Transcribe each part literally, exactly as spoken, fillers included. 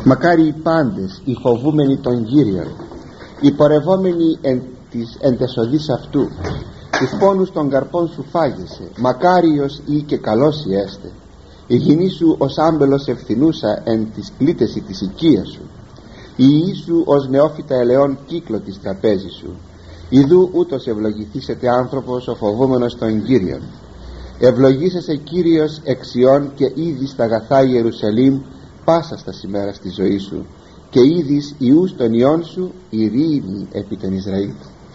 Μακάρι οι πάντες οι φοβούμενοι των Κύριων, οι πορευόμενοι εν της εντεσοδής αυτού, τους πόνους των καρπών σου φάγεσαι. Μακάριος ή και καλός ή έστε, η γυνή σου ως άμπελος ευθυνούσα εν της κλήτεση της οικίας σου, η ιή σου ως νεόφυτα ελαιών κύκλο της τραπέζης σου. Ιδού ούτως ευλογηθήσετε άνθρωπος ο φοβούμενος των Κύριων. Ευλογήσεσαι Κύριος εξιών και ήδη στα αγαθά Ιερουσαλήμ πάσα στα σημέρα στη ζωή σου, και είδης ιούς των ιών σου ειρήνη επί τον Ισραήλ.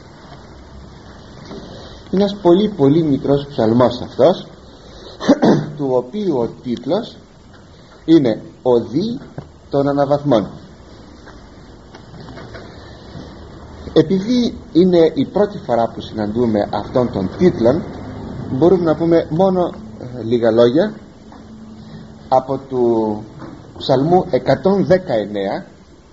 Είναι ένας πολύ πολύ μικρός ψαλμός αυτός, του οποίου ο τίτλος είναι «Οδή των αναβαθμών». Επειδή είναι η πρώτη φορά που συναντούμε αυτόν τον τίτλο, μπορούμε να πούμε μόνο ε, λίγα λόγια από του ψαλμού εκατόν δεκαεννέα.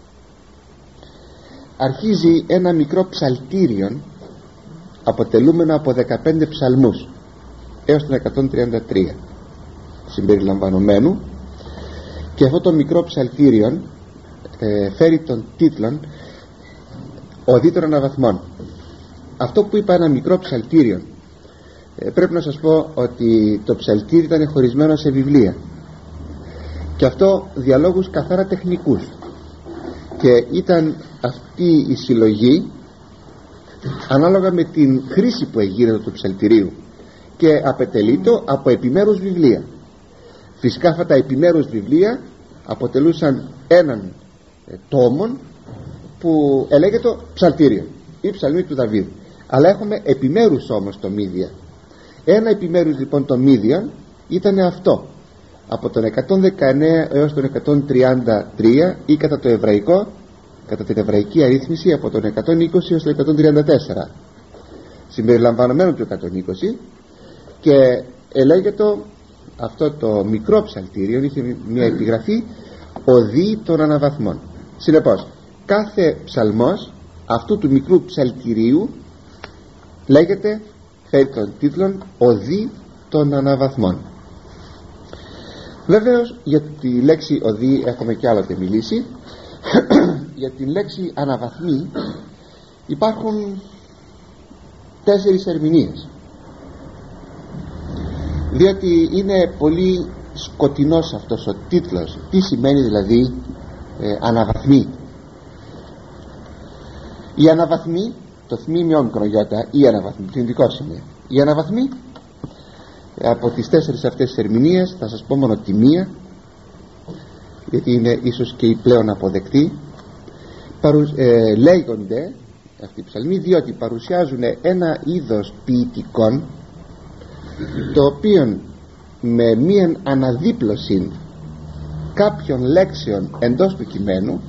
Αρχίζει ένα μικρό ψαλτήριο αποτελούμενο από δεκαπέντε ψαλμούς έως τον εκατόν τριάντα τρία συμπεριλαμβανομένου, και αυτό το μικρό ψαλτήριο ε, φέρει τον τίτλο «Οδή των αναβαθμών». Αυτό που είπα, ένα μικρό ψαλτήριο, ε, πρέπει να σας πω ότι το ψαλτήρι ήταν χωρισμένο σε βιβλία, και αυτό διαλόγους καθαρά τεχνικούς, και ήταν αυτή η συλλογή ανάλογα με την χρήση που έγινε του ψαλτηρίου, και απετελείτο από επιμέρους βιβλία. Φυσικά αυτά τα επιμέρους βιβλία αποτελούσαν έναν ε, τόμον που ελέγεται ψαλτήριο ή ψαλμή του Δαβίδ, αλλά έχουμε επιμέρους όμως τομίδια. Ένα επιμέρους λοιπόν τομίδια ήταν αυτό, από τον εκατόν δεκαεννέα έως τον εκατόν τριάντα τρία, ή κατά το εβραϊκό, κατά την εβραϊκή αρρύθμιση από τον εκατόν είκοσι έως τον εκατόν τριάντα τέσσερα συμπεριλαμβανομένου του εκατόν είκοσι, και ελέγεται αυτό το μικρό ψαλτήριο, είχε μια επιγραφή «Οδή των αναβαθμών». Συνεπώς κάθε ψαλμός αυτού του μικρού ψαλτηρίου λέγεται, φέρει τον τίτλο «Οδή των αναβαθμών». Βεβαίως για τη λέξη οδή έχουμε και άλλοτε μιλήσει. Για τη λέξη αναβαθμή υπάρχουν τέσσερις ερμηνείες, διότι είναι πολύ σκοτεινός αυτός ο τίτλος. Τι σημαίνει δηλαδή ε, αναβαθμή? Η αναβαθμή, το θμί με όμικρον γιώτα, η αναβαθμή, πληθυντικός είναι. Η αναβαθμή, από τις τέσσερις αυτές ερμηνείες θα σας πω μόνο τη μία, γιατί είναι ίσως και η πλέον αποδεκτή. Παρουσ, ε, λέγονται αυτοί οι ψαλμοί διότι παρουσιάζουν ένα είδος ποιητικών, το οποίο με μία αναδίπλωση κάποιων λέξεων εντός του κειμένου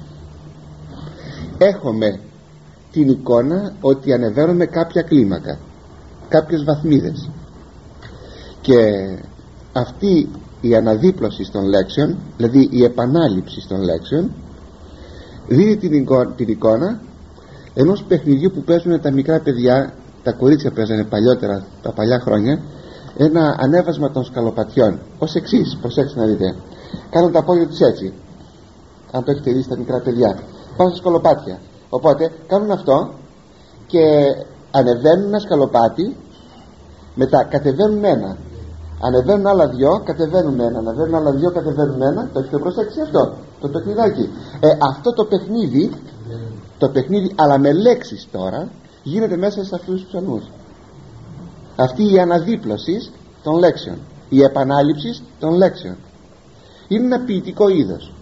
έχουμε την εικόνα ότι ανεβαίνουμε κάποια κλίμακα, κάποιες βαθμίδες, και αυτή η αναδίπλωση των λέξεων, δηλαδή η επανάληψη των λέξεων, δίνει την, εικόνα, την εικόνα ενός παιχνιδιού που παίζουν τα μικρά παιδιά. Τα κορίτσια παίζανε παλιότερα, τα παλιά χρόνια, ένα ανέβασμα των σκαλοπατιών ως εξής, προσέξτε να δείτε. Κάνουν τα πόδια τους έτσι, αν το έχετε δει στα μικρά παιδιά, πάνω στα σκαλοπάτια. Οπότε κάνουν αυτό και ανεβαίνουν ένα σκαλοπάτι, μετά κατεβαίνουν ένα, ανεβαίνουν άλλα δυο, κατεβαίνουν ένα, ανεβαίνουν άλλα δυο, κατεβαίνουν ένα. Το έχετε προσέξει αυτό το παιχνιδάκι? ε, αυτό το παιχνίδι, το παιχνίδι αλλά με λέξεις τώρα, γίνεται μέσα σε αυτούς τους ψαλμούς. Αυτή η αναδίπλωση των λέξεων, η επανάληψη των λέξεων, είναι ένα ποιητικό είδος,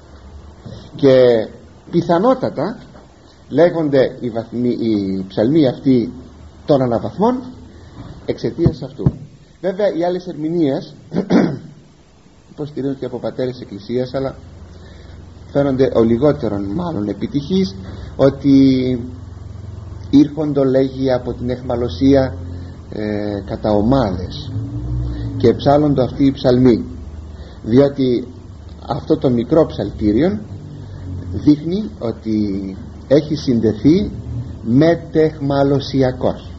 και πιθανότατα λέγονται οι, βαθμοί, οι ψαλμοί αυτοί των αναβαθμών εξαιτίας αυτού. Βέβαια οι άλλες ερμηνείες υποστηρίζονται και από πατέρες εκκλησίας, αλλά φαίνονται ο λιγότερον μάλλον επιτυχής, ότι ήρχοντο, λέγει, από την εχμαλωσία ε, κατά ομάδες, και ψάλλοντο αυτοί οι ψαλμοί, διότι αυτό το μικρό ψαλτήριο δείχνει ότι έχει συνδεθεί μετεχμαλωσιακός,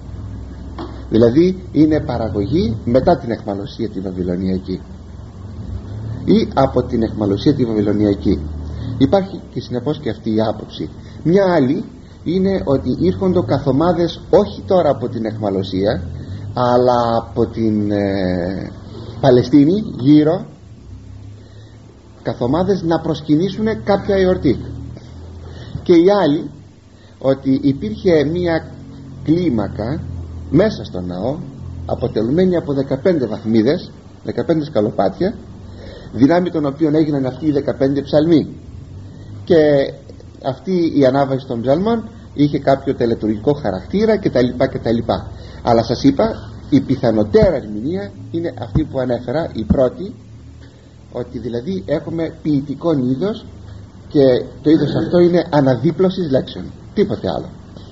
δηλαδή είναι παραγωγή μετά την εχμαλωσία τη Βαβυλωνιακή ή από την εχμαλωσία τη Βαβυλωνιακή. Υπάρχει και συνεπώς και αυτή η άποψη. Μια άλλη είναι ότι ήρχοντο καθομάδες όχι τώρα από την αιχμαλωσία, αλλά από την ε, Παλαιστίνη γύρω, καθομάδες να προσκυνήσουν κάποια εορτή. Και η άλλη ότι υπήρχε μια κλίμακα μέσα στο ναό, αποτελουμένη από δεκαπέντε βαθμίδες, δεκαπέντε σκαλοπάτια, δυνάμει των οποίων έγιναν αυτοί οι δεκαπέντε ψαλμοί. Και αυτή η ανάβαση των ψαλμών είχε κάποιο τελετουργικό χαρακτήρα κτλ, κτλ. Αλλά σας είπα, η πιθανοτέρα ερμηνεία είναι αυτή που ανέφερα, η πρώτη, ότι δηλαδή έχουμε ποιητικό είδος και το είδος αυτό είναι αναδίπλωσης λέξεων, τίποτε άλλο.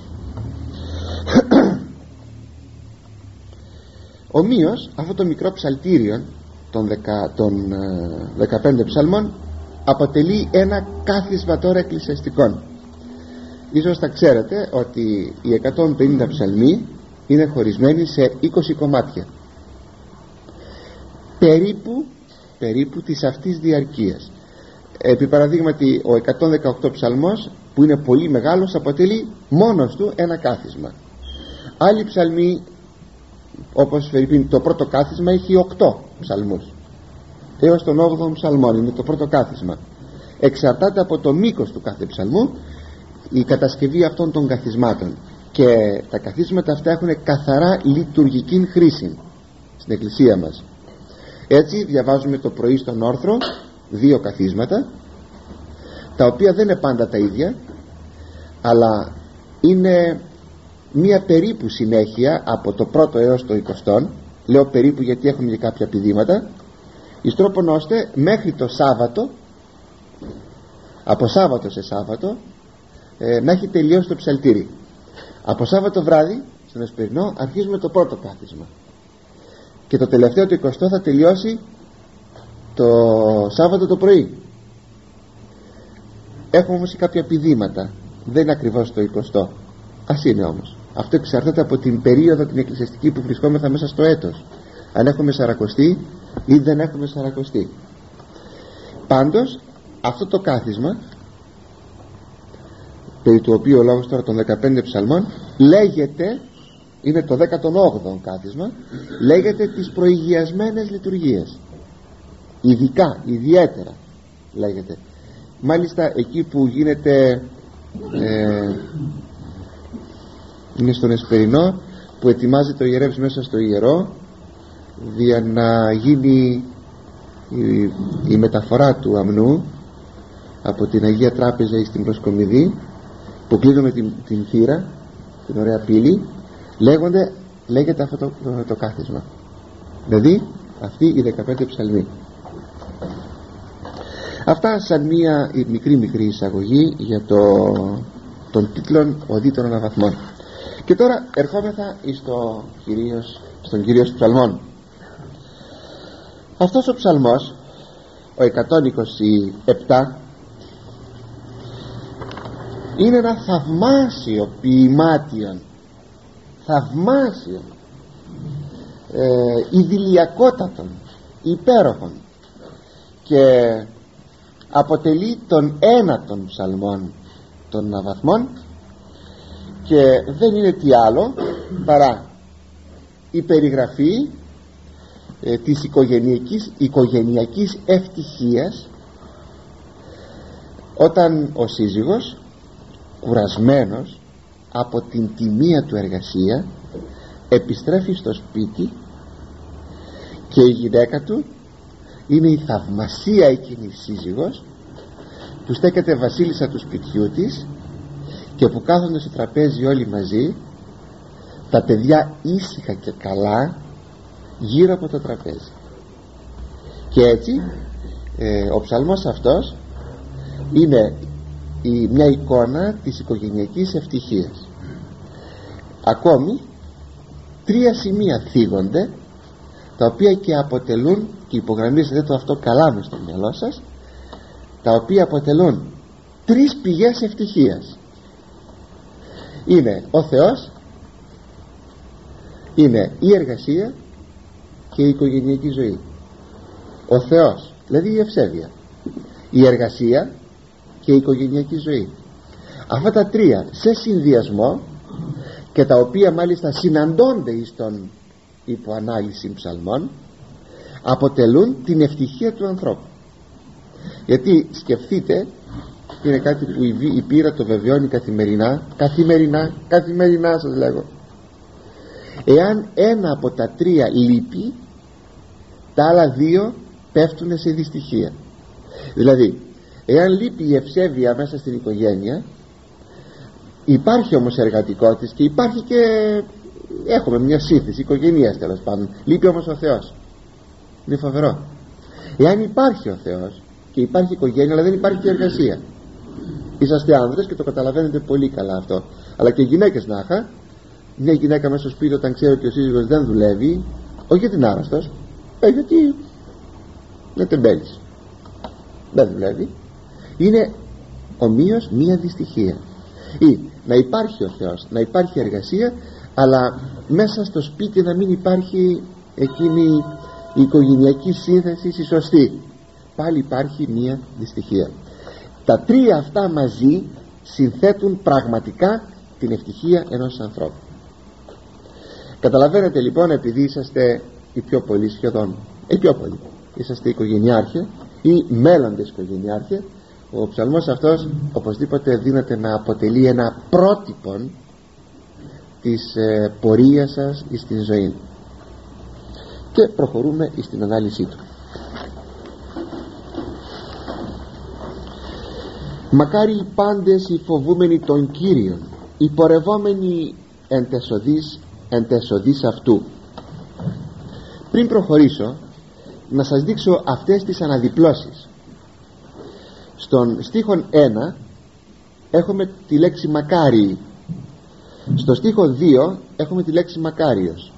Ομοίως αυτό το μικρό ψαλτήριο των, δεκα, των ε, δεκαπέντε ψαλμών αποτελεί ένα κάθισμα τώρα εκκλησιαστικών. Ίσως θα ξέρετε ότι οι εκατόν πενήντα ψαλμοί είναι χωρισμένοι σε είκοσι κομμάτια περίπου, περίπου της αυτής διαρκείας. Επί παραδείγματι ο εκατόν δεκαοκτώ ψαλμός, που είναι πολύ μεγάλος, αποτελεί μόνος του ένα κάθισμα. Άλλοι ψαλμοί, όπως φερειπίν, το πρώτο κάθισμα έχει οκτώ ψαλμούς, έως τον όγδοο ψαλμό είναι το πρώτο κάθισμα. Εξαρτάται από το μήκος του κάθε ψαλμού η κατασκευή αυτών των καθισμάτων, και τα καθίσματα αυτά έχουν καθαρά λειτουργική χρήση στην εκκλησία μας. Έτσι διαβάζουμε το πρωί στον όρθρο δύο καθίσματα, τα οποία δεν είναι πάντα τα ίδια, αλλά είναι μία περίπου συνέχεια από το πρώτο έως το εικοστό. Λέω περίπου γιατί έχουμε και κάποια πηδήματα, εις τρόπον ώστε μέχρι το Σάββατο, από Σάββατο σε Σάββατο, ε, να έχει τελειώσει το ψαλτήρι. Από Σάββατο βράδυ στον Εσπερινό αρχίζουμε το πρώτο κάθισμα, και το τελευταίο, το εικοστό, θα τελειώσει το Σάββατο το πρωί. Έχουμε όμως και κάποια πηδήματα, δεν είναι ακριβώς το εικοστό, ας είναι όμως. Αυτό εξαρτάται από την περίοδο την εκκλησιαστική που βρισκόμεθα μέσα στο έτος, αν έχουμε σαρακοστή ή δεν έχουμε σαρακοστή. Πάντως αυτό το κάθισμα, περί του οποίου ο λόγος τώρα των δεκαπέντε ψαλμών, λέγεται, είναι το δέκατο όγδοο κάθισμα, λέγεται τις προηγιασμένες λειτουργίες. Ειδικά, ιδιαίτερα λέγεται. Μάλιστα εκεί που γίνεται ε, είναι στον Εσπερινό, που ετοιμάζεται ο ιερεύς μέσα στο ιερό για να γίνει η, η μεταφορά του αμνού από την Αγία Τράπεζα στην Προσκομιδή, που κλείνουμε την, την θύρα, την ωραία πύλη, λέγονται, λέγεται αυτό το, το, το κάθισμα, δηλαδή αυτοί οι δεκαπέντε ψαλμοί. Αυτά σαν μία μικρή μικρή εισαγωγή για το, τον τίτλο οδήτων αναβαθμών. Και τώρα ερχόμεθα στο κυρίως, στον κυρίως ψαλμών. Αυτός ο ψαλμός, ο εκατόν είκοσι επτά, είναι ένα θαυμάσιο ποιημάτιον, θαυμάσιο, ε, ιδηλιακότατον, υπέροχον, και αποτελεί τον ένατον ψαλμών των αναβαθμών, και δεν είναι τι άλλο παρά η περιγραφή ε, της οικογενειακής, οικογενειακής ευτυχίας, όταν ο σύζυγος, κουρασμένος από την τιμία του εργασία, επιστρέφει στο σπίτι, και η γυναίκα του είναι η θαυμασία εκείνη η σύζυγος, που στέκεται βασίλισσα του σπιτιού της, και που κάθονται στο τραπέζι όλοι μαζί, τα παιδιά ήσυχα και καλά γύρω από το τραπέζι. Και έτσι ε, ο ψαλμός αυτός είναι η, μια εικόνα της οικογενειακής ευτυχίας. Ακόμη τρία σημεία θίγονται, τα οποία και αποτελούν, και υπογραμμίζετε το αυτό καλά μες στο μυαλό σας, τα οποία αποτελούν τρεις πηγές ευτυχίας. Είναι ο Θεός, είναι η εργασία και η οικογενειακή ζωή. Ο Θεός, δηλαδή η ευσέβεια, η εργασία, και η οικογενειακή ζωή. Αυτά τα τρία σε συνδυασμό, και τα οποία μάλιστα συναντώνται εις τον υποανάλυση ψαλμών, αποτελούν την ευτυχία του ανθρώπου. Γιατί σκεφτείτε, είναι κάτι που η πείρα το βεβαιώνει καθημερινά, καθημερινά, καθημερινά σας λέγω. Εάν ένα από τα τρία λείπει, τα άλλα δύο πέφτουν σε δυστυχία. Δηλαδή, εάν λείπει η ευσέβεια μέσα στην οικογένεια, υπάρχει όμως εργατικότης και υπάρχει και έχουμε μια σύνθεση οικογένειας, τέλος πάντων, λείπει όμως ο Θεός. Είναι φοβερό. Εάν υπάρχει ο Θεός και υπάρχει οικογένεια, αλλά δεν υπάρχει εργασία, είσαστε άνδρες και το καταλαβαίνετε πολύ καλά αυτό, αλλά και γυναίκες να είχα, μια γυναίκα μέσα στο σπίτι όταν ξέρει ότι ο σύζυγος δεν δουλεύει, όχι γιατί είναι άρρωστος, ε, γιατί είναι τεμπέλης, δεν δουλεύει, είναι ομοίως μία δυστυχία. Ή να υπάρχει ο Θεός, να υπάρχει εργασία, αλλά μέσα στο σπίτι να μην υπάρχει εκείνη η οικογενειακή σύνθεση η σωστή, πάλι υπάρχει μία δυστυχία. Τα τρία αυτά μαζί συνθέτουν πραγματικά την ευτυχία ενός ανθρώπου. Καταλαβαίνετε λοιπόν, επειδή είσαστε οι πιο πολλοί σχεδόν, οι πιο πολλοί είσαστε οικογενειάρχοι ή μέλλοντες οικογενειάρχοι, ο ψαλμός αυτός οπωσδήποτε δύναται να αποτελεί ένα πρότυπο της ε, πορείας σας στην ζωή. Και προχωρούμε στην ανάλυση του. Μακάρι οι πάντες οι φοβούμενοι των Κύριων, οι πορευόμενοι εν τεσοδείς, εν τεσοδείς αυτού. Πριν προχωρήσω, να σας δείξω αυτές τις αναδιπλώσεις. Στον στίχον ένα έχουμε τη λέξη μακάριοι, στο στίχο δύο έχουμε τη λέξη μακάριος,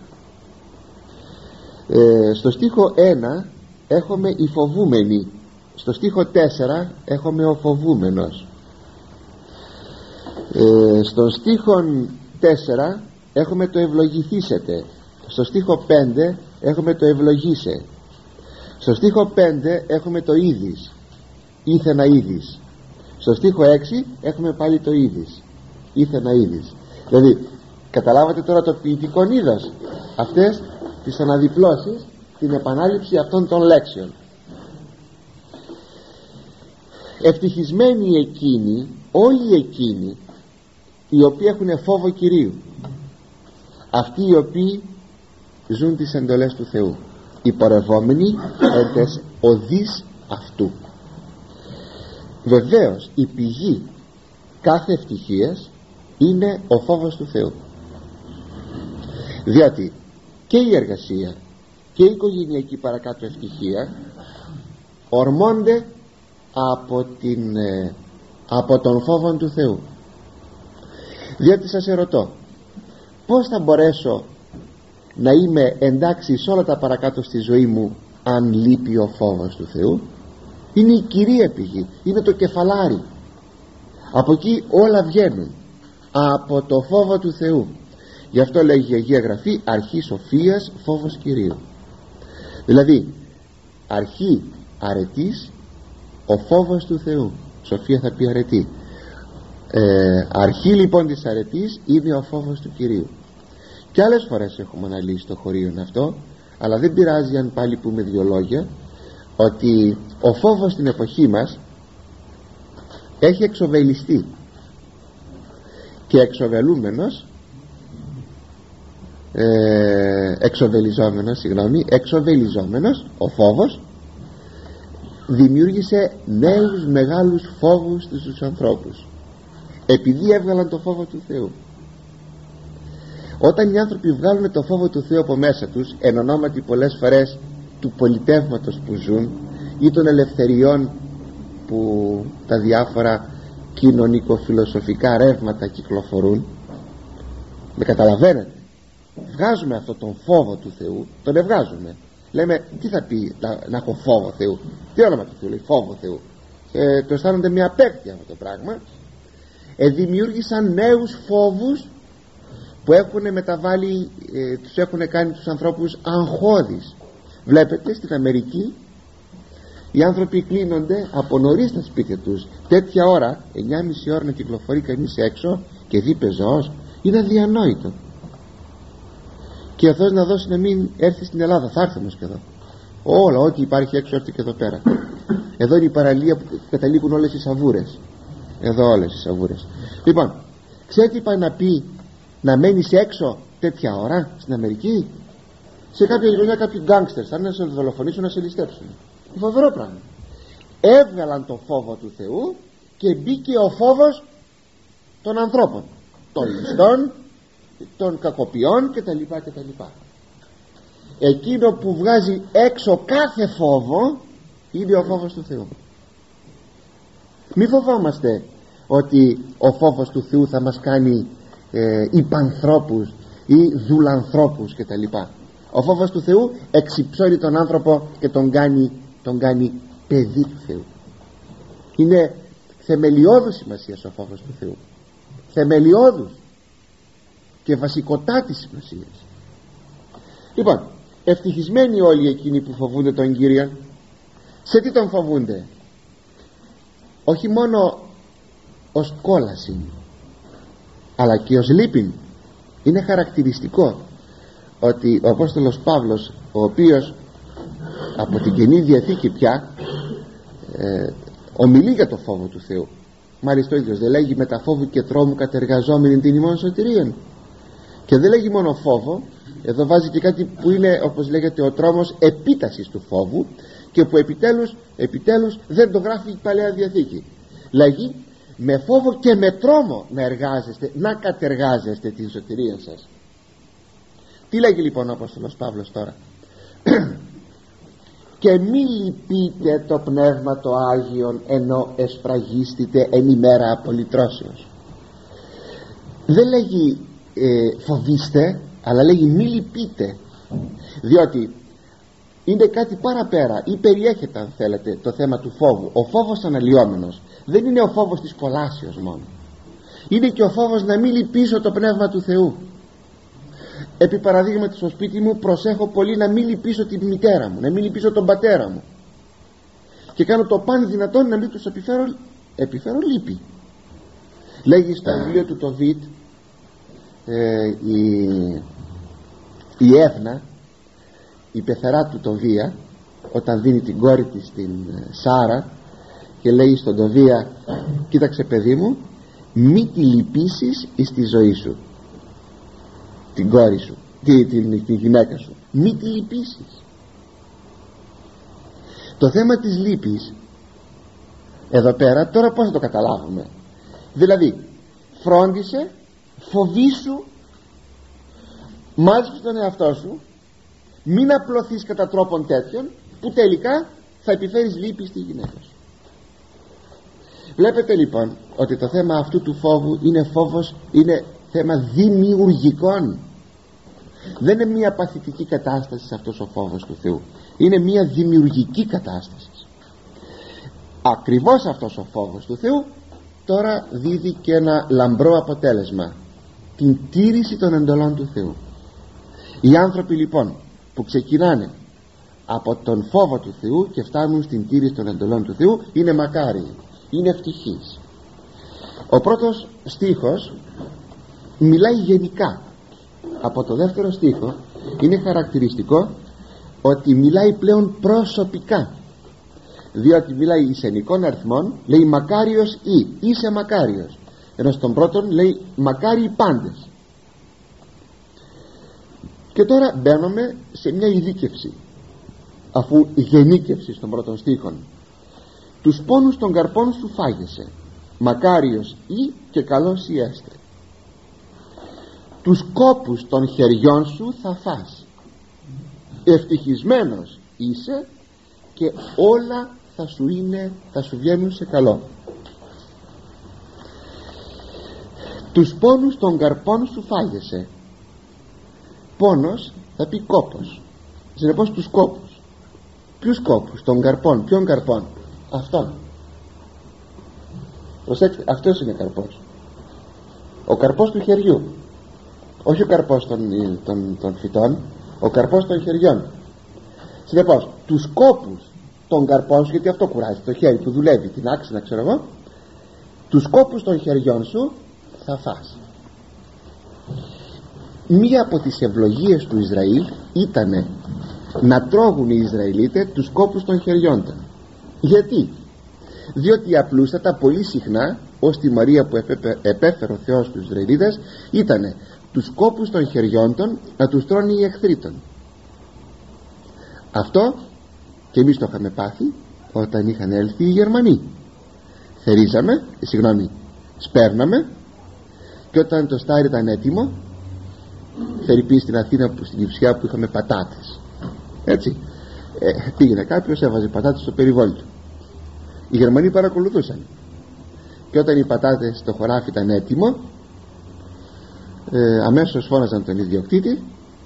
ε, στο στίχο ένα έχουμε οι φοβούμενοι, στο στίχο τέσσερα έχουμε ο φοβούμενος, ε, στον στίχο τέσσερα έχουμε το ευλογηθήσετε, στο στίχο πέντε έχουμε το ευλογήσε, στο στίχο πέντε έχουμε το είδης, ήθε είδης, στο στίχο έξι έχουμε πάλι το είδης, ήθε είδης. Δηλαδή καταλάβατε τώρα το ποιητικό είδος, αυτές τις αναδιπλώσεις, την επανάληψη αυτών των λέξεων. Ευτυχισμένοι εκείνοι, όλοι εκείνοι οι οποίοι έχουν φόβο Κυρίου, αυτοί οι οποίοι ζουν τις εντολές του Θεού, οι πορευόμενοι εν τες οδείς αυτού. Βεβαίως η πηγή κάθε ευτυχίας είναι ο φόβος του Θεού, διότι και η εργασία και η οικογενειακή παρακάτω ευτυχία ορμώνται από, την, από τον φόβο του Θεού. Διότι σας ερωτώ, πώς θα μπορέσω να είμαι εντάξει σε όλα τα παρακάτω στη ζωή μου αν λείπει ο φόβος του Θεού? Είναι η κυρία πηγή, είναι το κεφαλάρι, από εκεί όλα βγαίνουν, από το φόβο του Θεού. Γι' αυτό λέγει η Αγία Γραφή αρχή σοφίας φόβος Κυρίου. Δηλαδή αρχή αρετής ο φόβος του Θεού, σοφία θα πει αρετή, ε, αρχή λοιπόν της αρετής είναι ο φόβος του Κυρίου. Και άλλες φορές έχουμε αναλύσει το χωρίον αυτό, αλλά δεν πειράζει αν πάλι πούμε δύο λόγια, ότι ο φόβος στην εποχή μας έχει εξοβελιστεί και εξοβελούμενος ε, εξοβελιζόμενος συγγνώμη εξοβελιζόμενος ο φόβος δημιούργησε νέους μεγάλους φόβους στους ανθρώπους, επειδή έβγαλαν το φόβο του Θεού. Όταν οι άνθρωποι βγάλουν το φόβο του Θεού από μέσα τους, εν ονόματι πολλές φορές του πολιτεύματος που ζουν ή των ελευθεριών που τα διάφορα κοινωνικοφιλοσοφικά ρεύματα κυκλοφορούν, με καταλαβαίνετε, βγάζουμε αυτό τον φόβο του Θεού, τον ευγάζουμε, λέμε τι θα πει να, να έχω φόβο Θεού, τι όνομα του Θεού λέει φόβο Θεού, ε, το αισθάνονται μια απέκτεια αυτό το πράγμα. ε, δημιούργησαν νέους φόβους που έχουν μεταβάλει, ε, τους έχουν κάνει τους ανθρώπους αγχώδεις. Βλέπετε στην Αμερική Οι άνθρωποι κλείνονται από νωρίς στα σπίτια τους. Τέτοια ώρα, εννιά και μισή ώρα να κυκλοφορεί κανείς έξω και δει πεζός, είναι αδιανόητο. Και ο Θεός να δώσει να μην έρθει στην Ελλάδα. Θα έρθει όμως και εδώ. Όλα, ό,τι υπάρχει έξω έρθει και εδώ πέρα. Εδώ είναι η παραλία που καταλήγουν όλες οι σαβούρες. Εδώ όλες οι σαβούρες. Λοιπόν, ξέρετε τι πάει να πει να μένεις έξω τέτοια ώρα στην Αμερική? Σε κάποια γειτονιά κάποιοι γκάγκστερς θα είναι να σε δολοφονήσουν, να σε ληστέψουν. Φοβερό πράγμα. Έβγαλαν το φόβο του Θεού και μπήκε ο φόβος των ανθρώπων, των ληστών, των κακοποιών κτλ, κτλ. Εκείνο που βγάζει έξω κάθε φόβο είναι ο φόβος του Θεού. Μη φοβόμαστε ότι ο φόβος του Θεού θα μας κάνει ε, υπανθρώπους ή δουλανθρώπους κτλ. Ο φόβος του Θεού εξυψώνει τον άνθρωπο και τον κάνει, τον κάνει παιδί του Θεού. Είναι θεμελιώδους σημασίας ο φόβος του Θεού. Θεμελιώδους και βασικοτάτης σημασίας. Λοιπόν, ευτυχισμένοι όλοι εκείνοι που φοβούνται τον Κύριο. Σε τι τον φοβούνται? Όχι μόνο ως κόλαση, αλλά και ως λύπην. Είναι χαρακτηριστικό ότι ο Απόστολος Παύλος, ο οποίος από την Καινή Διαθήκη πια ε, ομιλεί για το φόβο του Θεού. Μάλιστα ο ίδιος δεν λέγει με τα φόβου και τρόμου κατεργαζόμενη την ημών σωτηρίαν. Και δεν λέγει μόνο φόβο, εδώ βάζει και κάτι που είναι, όπως λέγεται, ο τρόμος επίτασης του φόβου, και που επιτέλους, επιτέλους δεν το γράφει η Παλαιά Διαθήκη. Λέγει με φόβο και με τρόμο να εργάζεστε, να κατεργάζεστε την σωτηρία σας. Τι λέγει λοιπόν ο Απόστολος Παύλος τώρα? Και μη λυπείτε το Πνεύμα το Άγιον ενώ εσφραγίστητε εν ημέρα απολυτρώσεως. Δεν λέγει ε, φοβήστε, αλλά λέγει μη λυπείτε, διότι είναι κάτι παραπέρα ή περιέχεται, αν θέλετε, το θέμα του φόβου. Ο φόβος αναλυόμενος δεν είναι ο φόβος της κολάσεως μόνο, είναι και ο φόβος να μην λυπήσω το Πνεύμα του Θεού. Επί παραδείγματι στο σπίτι μου προσέχω πολύ να μην λυπήσω τη μητέρα μου, να μην λυπήσω τον πατέρα μου, και κάνω το παν δυνατόν να μην τους επιφέρω, επιφέρω λύπη. Λέγει στο βιβλίο του το Βιτ ε, η, η Εύνα, η πεθερά του Τοβία, όταν δίνει την κόρη της στην Σάρα και λέει στον Τοβία, κοίταξε παιδί μου, μη τη λυπήσεις εις τη ζωή σου την κόρη σου, την, την, την γυναίκα σου, μη τη λυπήσεις. Το θέμα της λύπης εδώ πέρα τώρα πώς θα το καταλάβουμε? Δηλαδή φρόντισε, φοβήσου, μάλιστα τον εαυτό σου, μην απλωθείς κατά τρόπον τέτοιον που τελικά θα επιφέρεις λύπη στη γυναίκα σου. Βλέπετε λοιπόν ότι το θέμα αυτού του φόβου είναι φόβος, είναι θέμα δημιουργικών. Δεν είναι μια παθητική κατάσταση αυτός ο φόβος του Θεού, είναι μια δημιουργική κατάσταση. Ακριβώς αυτός ο φόβος του Θεού τώρα δίδει και ένα λαμπρό αποτέλεσμα, την τήρηση των εντολών του Θεού. Οι άνθρωποι λοιπόν που ξεκινάνε από τον φόβο του Θεού και φτάνουν στην τήρηση των εντολών του Θεού είναι μακάριοι, είναι ευτυχείς. Ο πρώτος στίχος μιλάει γενικά. Από το δεύτερο στίχο είναι χαρακτηριστικό ότι μιλάει πλέον προσωπικά, διότι μιλάει εις ενικών αριθμών, λέει μακάριος ή, είσαι μακάριος, ενώ στον πρώτον λέει μακάριοι πάντες. Και τώρα μπαίνουμε σε μια ειδίκευση, αφού γενίκευση στον πρώτον στίχον. Τους πόνους των καρπών σου φάγεσαι, μακάριος ή και καλός ή έστε. Τους κόπους των χεριών σου θα φας, ευτυχισμένος είσαι και όλα θα σου είναι, θα σου βγαίνουν σε καλό. Τους πόνους των καρπών σου φάγεσαι. Πόνος θα πει κόπος, συνεπώς τους κόπους. Ποιους κόπους? Των καρπών. Ποιον καρπών? Αυτόν. Προσέξτε, αυτός είναι καρπός, ο καρπός του χεριού, όχι ο καρπός των, των, των φυτών, ο καρπός των χεριών. Συνεπώς τους κόπους των καρπών σου, γιατί αυτό κουράζει το χέρι που δουλεύει, την άξινα ξέρω εγώ, τους κόπους των χεριών σου θα φας. Μία από τις ευλογίες του Ισραήλ ήταν να τρώγουν οι Ισραηλίτες τους κόπους των χεριών των. Γιατί? Διότι απλούστατα πολύ συχνά ως τη Μαρία που επέφερε ο Θεός τους Ισραηλίτες ήταν τους κόπους των χεριών των να τους τρώνε οι εχθροί των. Αυτό και εμείς το είχαμε πάθει όταν είχαν έλθει οι Γερμανοί. Θερίζαμε, συγγνώμη, σπέρναμε, και όταν το στάρι ήταν έτοιμο, φερειπή στην Αθήνα, που στην Κυψιά που είχαμε πατάτες, έτσι, ε, πήγαινε κάποιος, έβαζε πατάτες στο περιβόλι του. Οι Γερμανοί παρακολουθούσαν, και όταν οι πατάτες στο χωράφι ήταν έτοιμο, ε, αμέσως φώναζαν τον ιδιοκτήτη,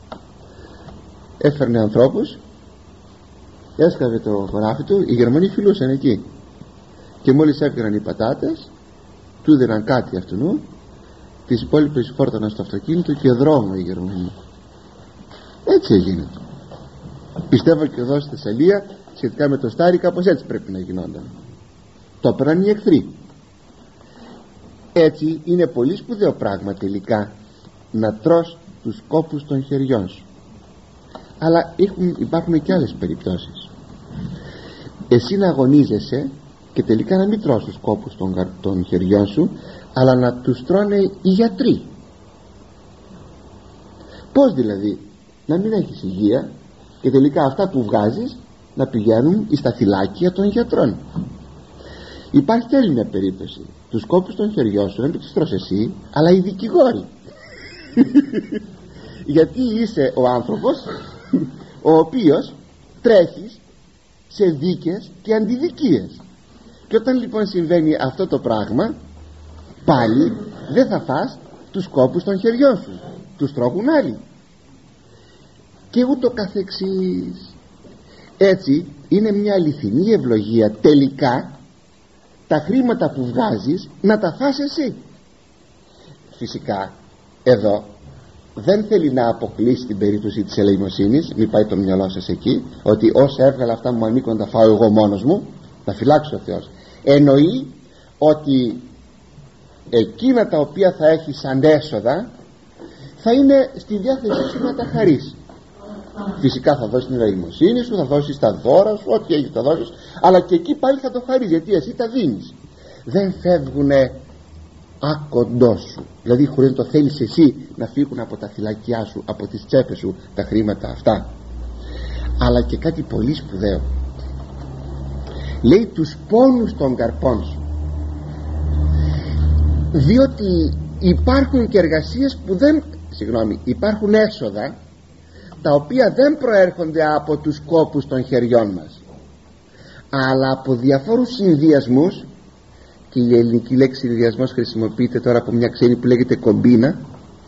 έφερνε ανθρώπους, έσκαβε το χωράφι του, οι Γερμανοί φιλούσαν εκεί, και μόλις έφυγαν οι πατάτες του έδιναν κάτι αυτού, τις υπόλοιπες φόρτωναν στο αυτοκίνητο και δρόμο οι Γερμανοί. Έτσι έγινε. Πιστεύω και εδώ στη Θεσσαλία σχετικά με το στάρι κάπως έτσι πρέπει να γινόταν. Το έπαιρναν οι εχθροί. Έτσι είναι πολύ σπουδαίο πράγμα τελικά να τρως τους κόπους των χεριών σου. Αλλά έχουν, υπάρχουν και άλλες περιπτώσεις. Εσύ να αγωνίζεσαι και τελικά να μην τρως τους κόπους των, των χεριών σου, αλλά να τους τρώνε οι γιατροί. Πώς δηλαδή? Να μην έχεις υγεία και τελικά αυτά που βγάζεις να πηγαίνουν στα θυλάκια των γιατρών. Υπάρχει άλλη μια περίπτωση. Τους κόπους των χεριών σου να μην τους τρως εσύ, αλλά οι δικηγόροι. Γιατί είσαι ο άνθρωπος ο οποίος τρέχεις σε δίκες και αντιδικίες, και όταν λοιπόν συμβαίνει αυτό το πράγμα, πάλι δεν θα φας τους κόπους των χεριών σου, τους τρώγουν άλλοι, και ούτω καθεξής. Έτσι είναι μια αληθινή ευλογία τελικά τα χρήματα που βγάζεις να τα φας εσύ. Φυσικά εδώ δεν θέλει να αποκλείσει την περίπτωση της ελεημοσύνης, μην πάει το μυαλό σας εκεί, ότι όσα έβγαλα αυτά μου ανήκουν να τα φάω εγώ μόνος μου, να φυλάξω ο Θεός. Εννοεί ότι εκείνα τα οποία θα έχει σαν έσοδα θα είναι στη διάθεσή σου να τα χαρείς. Φυσικά θα δώσεις την ελεημοσύνη σου, θα δώσεις τα δώρα σου, ό,τι έχει θα δώσεις, αλλά και εκεί πάλι θα το χαρείς, γιατί εσύ τα δίνεις. Δεν φεύγουνε άκοντός σου, δηλαδή χωρίς να το θέλεις εσύ να φύγουν από τα θυλάκια σου, από τις τσέπες σου τα χρήματα αυτά. Αλλά και κάτι πολύ σπουδαίο, λέει τους πόνους των καρπών σου, διότι υπάρχουν και εργασίες που δεν, συγγνώμη, υπάρχουν έσοδα τα οποία δεν προέρχονται από τους κόπους των χεριών μας, αλλά από διαφόρους συνδυασμούς. Και η ελληνική λέξη συνδυασμός χρησιμοποιείται τώρα από μια ξένη που λέγεται κομπίνα,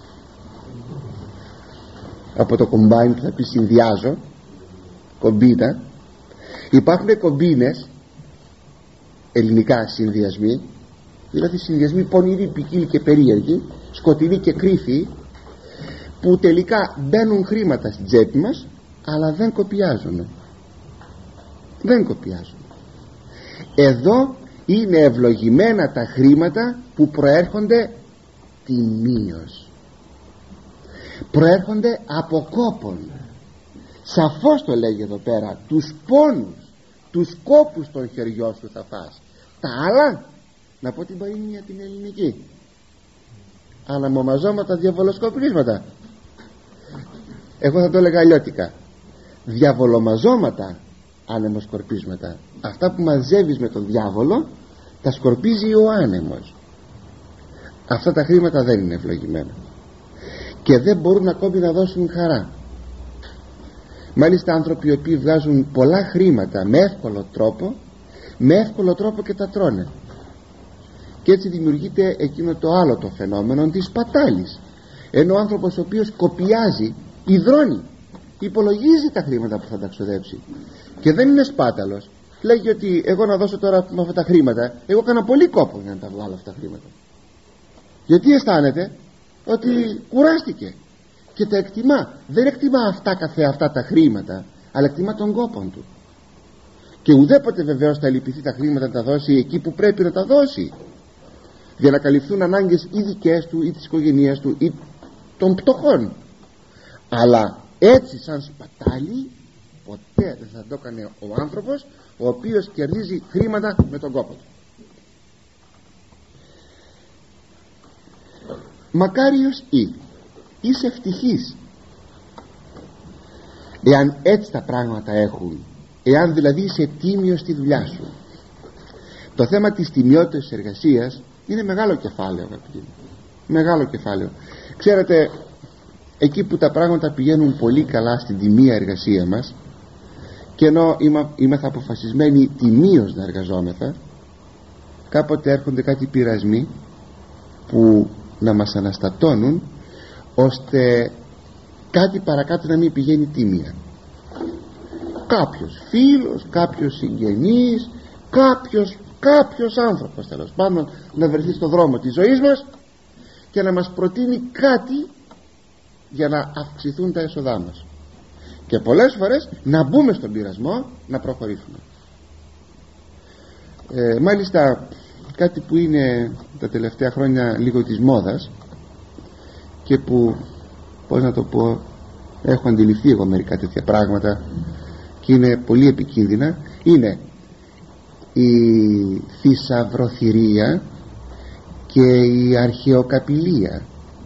από το combine που θα πει συνδυάζω, κομπίνα. Υπάρχουν κομπίνες, ελληνικά συνδυασμοί, δηλαδή συνδυασμοί πονηροί, ποικίλοι και περίεργοι, σκοτεινοί και κρύφοι, που τελικά μπαίνουν χρήματα στην τσέπη μας, αλλά δεν κοπιάζουν. Δεν κοπιάζουν. Εδώ είναι ευλογημένα τα χρήματα που προέρχονται τιμίως, προέρχονται από κόπον. Σαφώς το λέγει εδώ πέρα, τους πόνους, τους κόπους των χεριών σου θα φας. Τα άλλα, να πω την παροιμία την ελληνική, αναμομαζώματα, διαβολοσκοπρίσματα. Εγώ θα το έλεγα αλλιώτικα, διαβολομαζώματα, άνεμοσκορπίσματα. Αυτά που μαζεύεις με τον διάβολο τα σκορπίζει ο άνεμος. Αυτά τα χρήματα δεν είναι ευλογημένα και δεν μπορούν ακόμη να δώσουν χαρά. Μάλιστα άνθρωποι οι οποίοι βγάζουν πολλά χρήματα με εύκολο τρόπο, με εύκολο τρόπο και τα τρώνε, και έτσι δημιουργείται εκείνο το άλλο το φαινόμενο της πατάλης. Ενώ ο άνθρωπος ο οποίος κοπιάζει, υδρώνει, υπολογίζει τα χρήματα που θα τα ξοδέψει και δεν είναι σπάταλος, λέγει ότι εγώ να δώσω τώρα με αυτά τα χρήματα, εγώ έκανα πολύ κόπο για να τα βγάλω αυτά τα χρήματα, γιατί αισθάνεται ότι κουράστηκε και τα εκτιμά. Δεν εκτιμά αυτά καθε αυτά τα χρήματα, αλλά εκτιμά τον κόπο του, και ουδέποτε βεβαίως θα λυπηθεί τα χρήματα να τα δώσει εκεί που πρέπει να τα δώσει, για να καλυφθούν ανάγκες ή δικές του ή της οικογένειας του ή των πτωχών. Αλλά έτσι σαν σπατάλι ποτέ δεν θα το έκανε ο άνθρωπος ο οποίος κερδίζει χρήματα με τον κόπο του. Μακάριος ή είσαι ευτυχής εάν έτσι τα πράγματα έχουν, εάν δηλαδή είσαι τίμιος στη δουλειά σου. Το θέμα της τιμιότητας της εργασίας είναι μεγάλο κεφάλαιο, αγαπητοί, μεγάλο κεφάλαιο. Ξέρετε, εκεί που τα πράγματα πηγαίνουν πολύ καλά στην τιμία εργασία μας, και ενώ είμαστε αποφασισμένοι τιμίως να εργαζόμεθα, κάποτε έρχονται κάτι πειρασμοί που να μας αναστατώνουν, ώστε κάτι παρακάτω να μην πηγαίνει τίμια. Κάποιος φίλος, κάποιος συγγενής, κάποιος, κάποιος άνθρωπος τέλος πάντων να βρεθεί στο δρόμο της ζωής μας και να μας προτείνει κάτι για να αυξηθούν τα έσοδά μας, και πολλές φορές να μπούμε στον πειρασμό να προχωρήσουμε. ε, μάλιστα κάτι που είναι τα τελευταία χρόνια λίγο της μόδας και που, πώς να το πω, έχω αντιληφθεί εγώ μερικά τέτοια πράγματα και είναι πολύ επικίνδυνα, είναι η θησαυροθυρία και η αρχαιοκαπηλεία.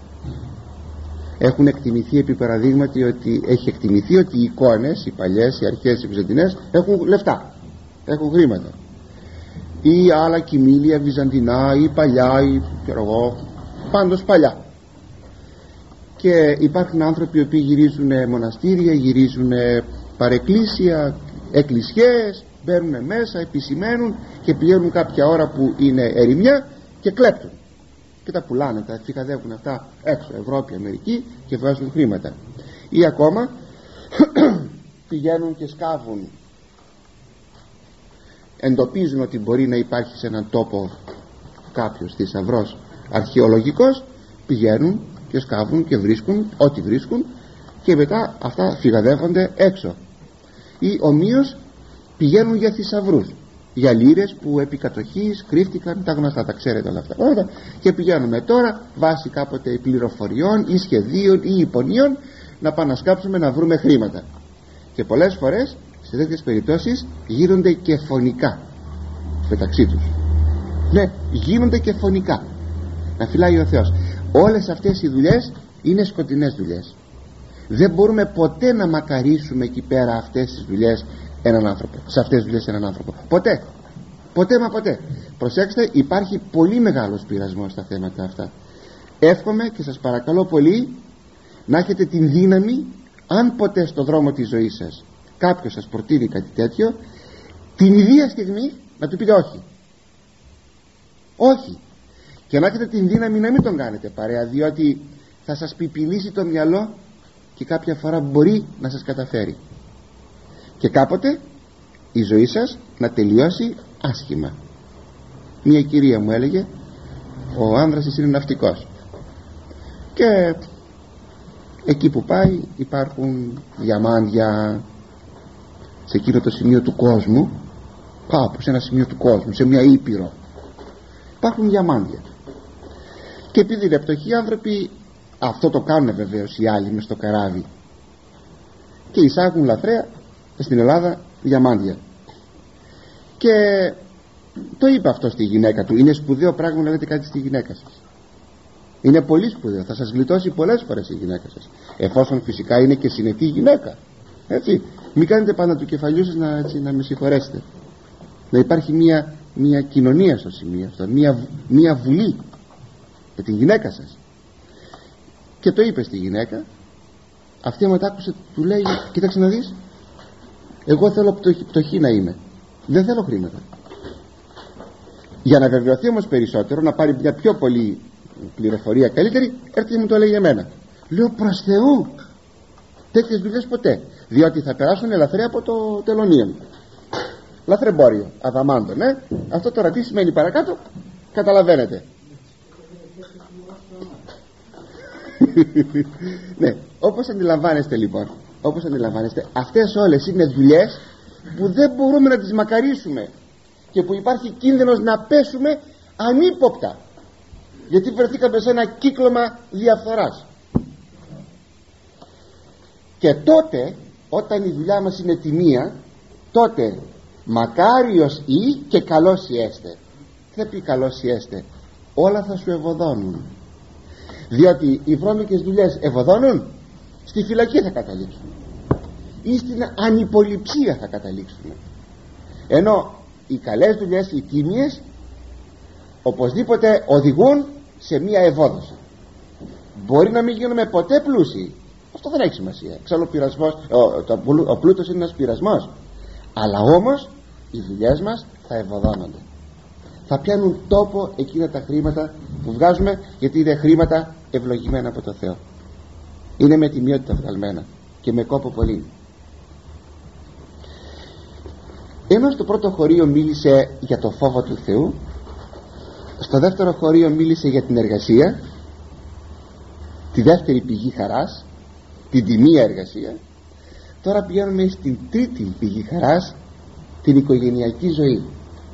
Έχουν εκτιμηθεί, επί παραδείγματι, ότι έχει εκτιμηθεί ότι οι εικόνες, οι παλιές, οι αρχαίες, οι βυζαντινές, έχουν λεφτά, έχουν χρήματα, ή άλλα κοιμήλια βυζαντινά ή παλιά ή ξέρω εγώ, πάντως παλιά. Και υπάρχουν άνθρωποι οι οποίοι γυρίζουν μοναστήρια, γυρίζουν παρεκκλήσια, εκκλησιές, μπαίνουν μέσα, επισημαίνουν και πηγαίνουν κάποια ώρα που είναι ερημιά και κλέπτουν και τα πουλάνε, τα φυγαδεύουν αυτά έξω, Ευρώπη, Αμερική, και βγάζουν χρήματα. Ή ακόμα πηγαίνουν και σκάβουν, εντοπίζουν ότι μπορεί να υπάρχει σε έναν τόπο κάποιος θησαυρός αρχαιολογικός, πηγαίνουν και σκάβουν και βρίσκουν ό,τι βρίσκουν και μετά αυτά φυγαδεύονται έξω. Ή ομοίως πηγαίνουν για θησαυρούς, για λύρες που επί κατοχής κρύφτηκαν, τα γνωστά, τα ξέρετε όλα αυτά. Όλα. Και πηγαίνουμε τώρα βάσει κάποτε πληροφοριών ή σχεδίων ή υπονείων να πάμε να σκάψουμε να βρούμε χρήματα. Και πολλές φορές σε τέτοιες περιπτώσεις γίνονται και φωνικά μεταξύ τους. Ναι, γίνονται και φωνικά. Να φυλάει ο Θεός. Όλες αυτές οι δουλειές είναι σκοτεινές δουλειές. Δεν μπορούμε ποτέ να μακαρίσουμε εκεί πέρα αυτές τις δουλειές έναν άνθρωπο, σε αυτές τις δουλειές έναν άνθρωπο. Ποτέ, ποτέ μα ποτέ. Προσέξτε, υπάρχει πολύ μεγάλος πειρασμός στα θέματα αυτά. Εύχομαι και σας παρακαλώ πολύ να έχετε την δύναμη, αν ποτέ στο δρόμο της ζωής σας κάποιος σας προτείνει κάτι τέτοιο, την ίδια στιγμή να του πείτε όχι. Όχι. Και να έχετε την δύναμη να μην τον κάνετε παρέα, διότι θα σας πιπιλήσει το μυαλό και κάποια φορά μπορεί να σας καταφέρει και κάποτε η ζωή σας να τελειώσει άσχημα. Μια κυρία μου έλεγε, ο άνδρας της είναι ναυτικός και εκεί που πάει υπάρχουν διαμάντια σε εκείνο το σημείο του κόσμου, κάπου σε ένα σημείο του κόσμου, σε μια ήπειρο υπάρχουν διαμάντια, και επειδή είναι πτωχοί άνθρωποι αυτό το κάνουν βεβαίως οι άλλοι μες στο καράβι και εισάγουν λαθρέα στην Ελλάδα διαμάντια. Και το είπε αυτό στη γυναίκα του. Είναι σπουδαίο πράγμα να λέτε κάτι στη γυναίκα σας. Είναι πολύ σπουδαίο, θα σας γλιτώσει πολλές φορές η γυναίκα σας, εφόσον φυσικά είναι και συνετή γυναίκα, έτσι. Μην κάνετε πάντα του κεφαλιού σας να, έτσι, να με συγχωρέσετε. Να υπάρχει μια, μια κοινωνία στο σημείο αυτό, μια, μια βουλή με την γυναίκα σας. Και το είπε στη γυναίκα. Αυτή άμα τα άκουσε του λέει, κοίταξε να δεις, εγώ θέλω πτωχή, πτωχή να είμαι, δεν θέλω χρήματα. Για να βεβαιωθεί όμως περισσότερο, να πάρει μια πιο πολύ πληροφορία καλύτερη, έρθει και μου το λέει για μένα. Λέω, προς Θεού, τέτοιες δουλειές ποτέ, διότι θα περάσουν ελαφριά από το τελωνίο. Λαθρεμπόριο αδαμάντων, ε? Αυτό τώρα τι σημαίνει παρακάτω καταλαβαίνετε. Ναι, όπως αντιλαμβάνεστε λοιπόν, όπως αντιλαμβάνεστε, αυτές όλες είναι δουλειές που δεν μπορούμε να τις μακαρίσουμε και που υπάρχει κίνδυνος να πέσουμε ανύποπτα, γιατί βρεθήκαμε σε ένα κύκλωμα διαφθοράς. Και τότε, όταν η δουλειά μας είναι τιμία, τότε μακάριος ή και καλός ιέστε. Δεν πει καλός ιέστε, όλα θα σου ευωδώνουν, διότι οι βρώμικες δουλειές ευωδώνουν, στη φυλακή θα καταλήξουν ή στην ανυποληψία θα καταλήξουν, ενώ οι καλές δουλειές, οι τίμιες, οπωσδήποτε οδηγούν σε μία ευόδοση. Μπορεί να μην γίνουμε ποτέ πλούσιοι, αυτό δεν έχει σημασία, εξάλλου ο, πειρασμός, ο, το, ο πλούτος είναι ένας πειρασμός, αλλά όμως οι δουλειές μας θα ευωδώνονται, θα πιάνουν τόπο εκείνα τα χρήματα που βγάζουμε, γιατί είναι χρήματα ευλογημένα από το Θεό, είναι με τιμιότητα βγαλμένα και με κόπο πολύ. Ενώ στο πρώτο χωρίο μίλησε για το φόβο του Θεού, στο δεύτερο χωρίο μίλησε για την εργασία, τη δεύτερη πηγή χαράς, την τιμία εργασία. Τώρα πηγαίνουμε στην τρίτη πηγή χαράς, την οικογενειακή ζωή.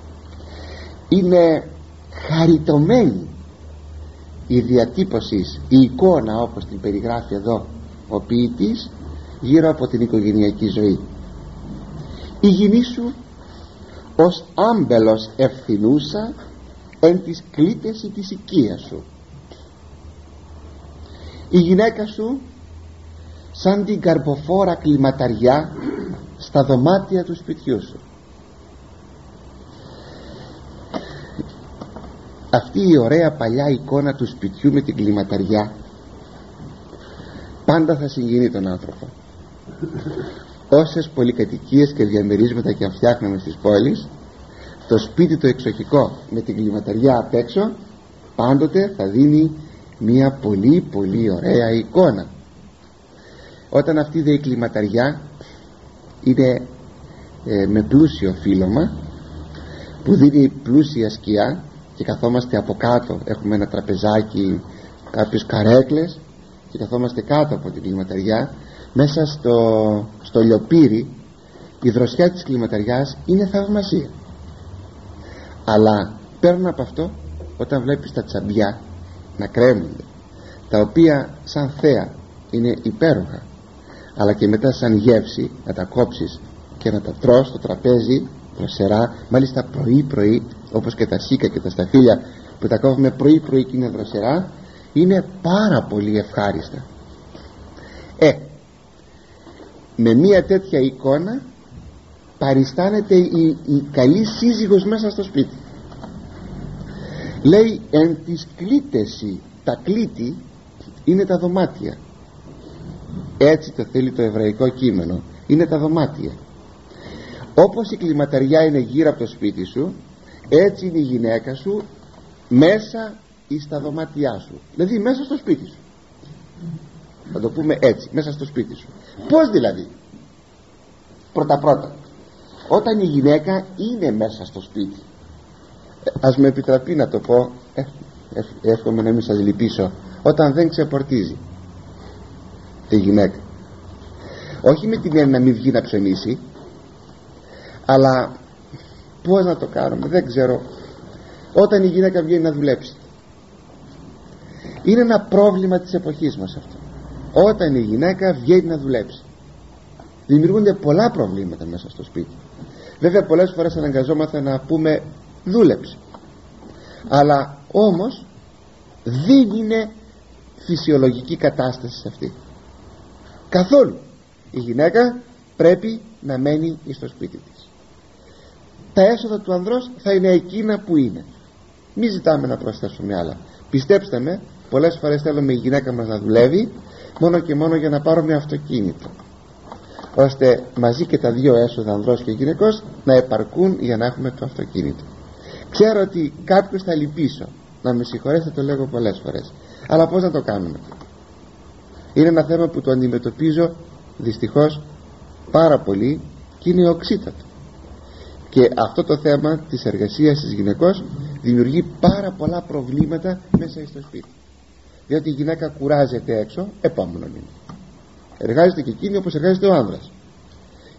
Είναι χαριτωμένη η διατύπωση, η εικόνα όπως την περιγράφει εδώ ο ποιητής γύρω από την οικογενειακή ζωή. Η γυνή σου ως άμπελος ευθυνούσα εν της κλήτεση της οικίας σου. Η γυναίκα σου σαν την καρποφόρα κλιματαριά στα δωμάτια του σπιτιού σου. Αυτή η ωραία παλιά εικόνα του σπιτιού με την κλιματαριά πάντα θα συγκινεί τον άνθρωπο. Όσες πολυκατοικίες και διαμερίσματα και αν φτιάχναμε στις πόλεις, το σπίτι το εξοχικό με την κλιματαριά απ' έξω πάντοτε θα δίνει μια πολύ πολύ ωραία εικόνα. Όταν αυτή η κλιματαριά είναι ε, με πλούσιο φύλλωμα που δίνει πλούσια σκιά και καθόμαστε από κάτω, έχουμε ένα τραπεζάκι, κάποιες καρέκλες και καθόμαστε κάτω από την κλιματαριά, μέσα στο, στο λιοπύρι, η δροσιά της κλιματαριάς είναι θαυμασία. Αλλά πέραν από αυτό, όταν βλέπεις τα τσαμπιά να κρέμονται, τα οποία σαν θέα είναι υπέροχα, αλλά και μετά σαν γεύση να τα κόψεις και να τα τρως στο τραπέζι δροσερά, μάλιστα πρωί πρωί, όπως και τα σίκα και τα σταφύλια που τα κόβουμε πρωί πρωί και είναι δροσερά, είναι πάρα πολύ ευχάριστα. Ε, με μια τέτοια εικόνα παριστάνεται η, η καλή σύζυγος μέσα στο σπίτι. Λέει εν της κλήτεση, τα κλίτη είναι τα δωμάτια, έτσι το θέλει το εβραϊκό κείμενο, είναι τα δωμάτια. Όπως η κλιματαριά είναι γύρω από το σπίτι σου, έτσι είναι η γυναίκα σου μέσα εις τα δωμάτια σου, δηλαδή μέσα στο σπίτι σου, θα το πούμε έτσι, μέσα στο σπίτι σου. Πώς δηλαδή? Πρώτα πρώτα, όταν η γυναίκα είναι μέσα στο σπίτι, ας με επιτραπεί να το πω, ε, ε, εύχομαι να μην σας λυπήσω, όταν δεν ξεπορτίζει τη γυναίκα, όχι με την έννοια να μην βγει να ψωνίσει, αλλά πώς να το κάνουμε, δεν ξέρω, όταν η γυναίκα βγαίνει να δουλέψει, είναι ένα πρόβλημα της εποχής μας αυτό. Όταν η γυναίκα βγαίνει να δουλέψει, δημιουργούνται πολλά προβλήματα μέσα στο σπίτι. Βέβαια πολλές φορές αναγκαζόμαστε να πούμε δούλεψε, αλλά όμως δεν είναι φυσιολογική κατάσταση αυτή καθόλου. Η γυναίκα πρέπει να μένει στο σπίτι της. Τα έσοδα του ανδρός θα είναι εκείνα που είναι, μην ζητάμε να προσθέσουμε άλλα. Πιστέψτε με, πολλές φορές θέλουμε η γυναίκα μας να δουλεύει μόνο και μόνο για να πάρουμε αυτοκίνητο, ώστε μαζί και τα δύο έσοδα, ανδρός και γυναικός, να επαρκούν για να έχουμε το αυτοκίνητο. Ξέρω ότι κάποιος θα λυπήσω, να με συγχωρέσετε, το λέγω πολλές φορές, αλλά πώς να το κάνουμε? Είναι ένα θέμα που το αντιμετωπίζω δυστυχώς πάρα πολύ και είναι οξύτατο. Και αυτό το θέμα της εργασίας της γυναικός δημιουργεί πάρα πολλά προβλήματα μέσα στο σπίτι, διότι η γυναίκα κουράζεται έξω, επόμενο είναι, εργάζεται και εκείνη όπως εργάζεται ο άνδρας,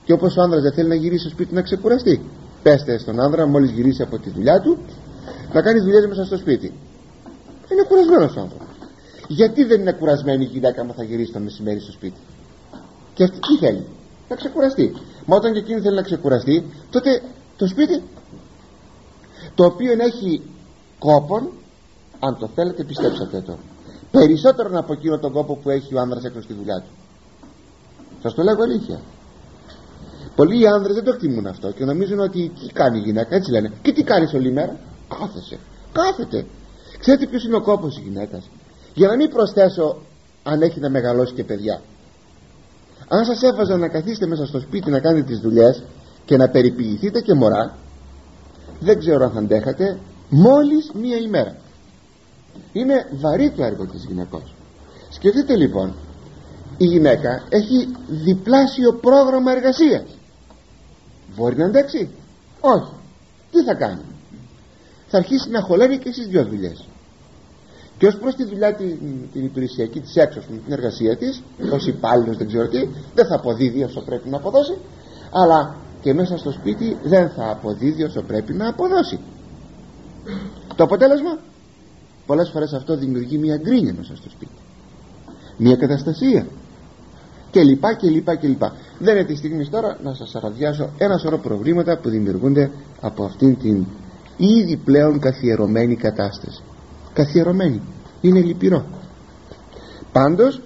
Και όπως ο άνδρας δεν θέλει να γυρίσει στο σπίτι να ξεκουραστεί, πέστε στον άνδρα μόλις γυρίσει από τη δουλειά του να κάνει δουλειές μέσα στο σπίτι. Είναι κουρασμένος ο άνθρωπος. Γιατί δεν είναι κουρασμένη η γυναίκα μου θα γυρίσει το μεσημέρι στο σπίτι? Και αυτή τι θέλει? Να ξεκουραστεί. Μα όταν και εκείνη θέλει να ξεκουραστεί, τότε το σπίτι, το οποίο έχει κόπον, αν το θέλετε πιστέψατε το, περισσότερο από εκείνο τον κόπο που έχει ο άνδρας έξω στη δουλειά του. Σας το λέγω αλήθεια. Πολλοί άνδρες δεν το εκτιμούν αυτό και νομίζουν ότι τι κάνει η γυναίκα, έτσι λένε. Και τι κάνεις όλη μέρα? Κάθεσαι, κάθεται. Ξέρετε ποιος είναι ο κόπος της γυναίκας? Για να μην προσθέσω, αν έχει να μεγαλώσει και παιδιά, αν σας έβαζα να καθίσετε μέσα στο σπίτι να κάνετε τις δουλειές και να περιποιηθείτε και μωρά, δεν ξέρω αν θα αντέχατε μόλις μία ημέρα. Είναι βαρύ το έργο της γυναικός. Σκεφτείτε λοιπόν, η γυναίκα έχει διπλάσιο πρόγραμμα εργασίας. Μπορεί να αντέξει? Όχι. Τι θα κάνει? Θα αρχίσει να χωλένει και στις δυο δουλειές. Και ως προς τη δουλειά την, την υπηρεσιακή της έξω, την εργασία της, ως υπάλληλος δεν ξέρω τι, δεν θα αποδίδει όσο πρέπει να αποδώσει, αλλά και μέσα στο σπίτι δεν θα αποδίδει όσο πρέπει να αποδώσει. Το αποτέλεσμα, πολλές φορές αυτό δημιουργεί μια γκρίνια μέσα στο σπίτι, μια καταστασία και λοιπά και λοιπά και λοιπά. Δεν είναι τη στιγμή τώρα να σας αραδιάσω ένα σωρό προβλήματα που δημιουργούνται από αυτήν την ήδη πλέον καθιερωμένη κατάσταση. Καθιερωμένη, είναι λυπηρό. Πάντως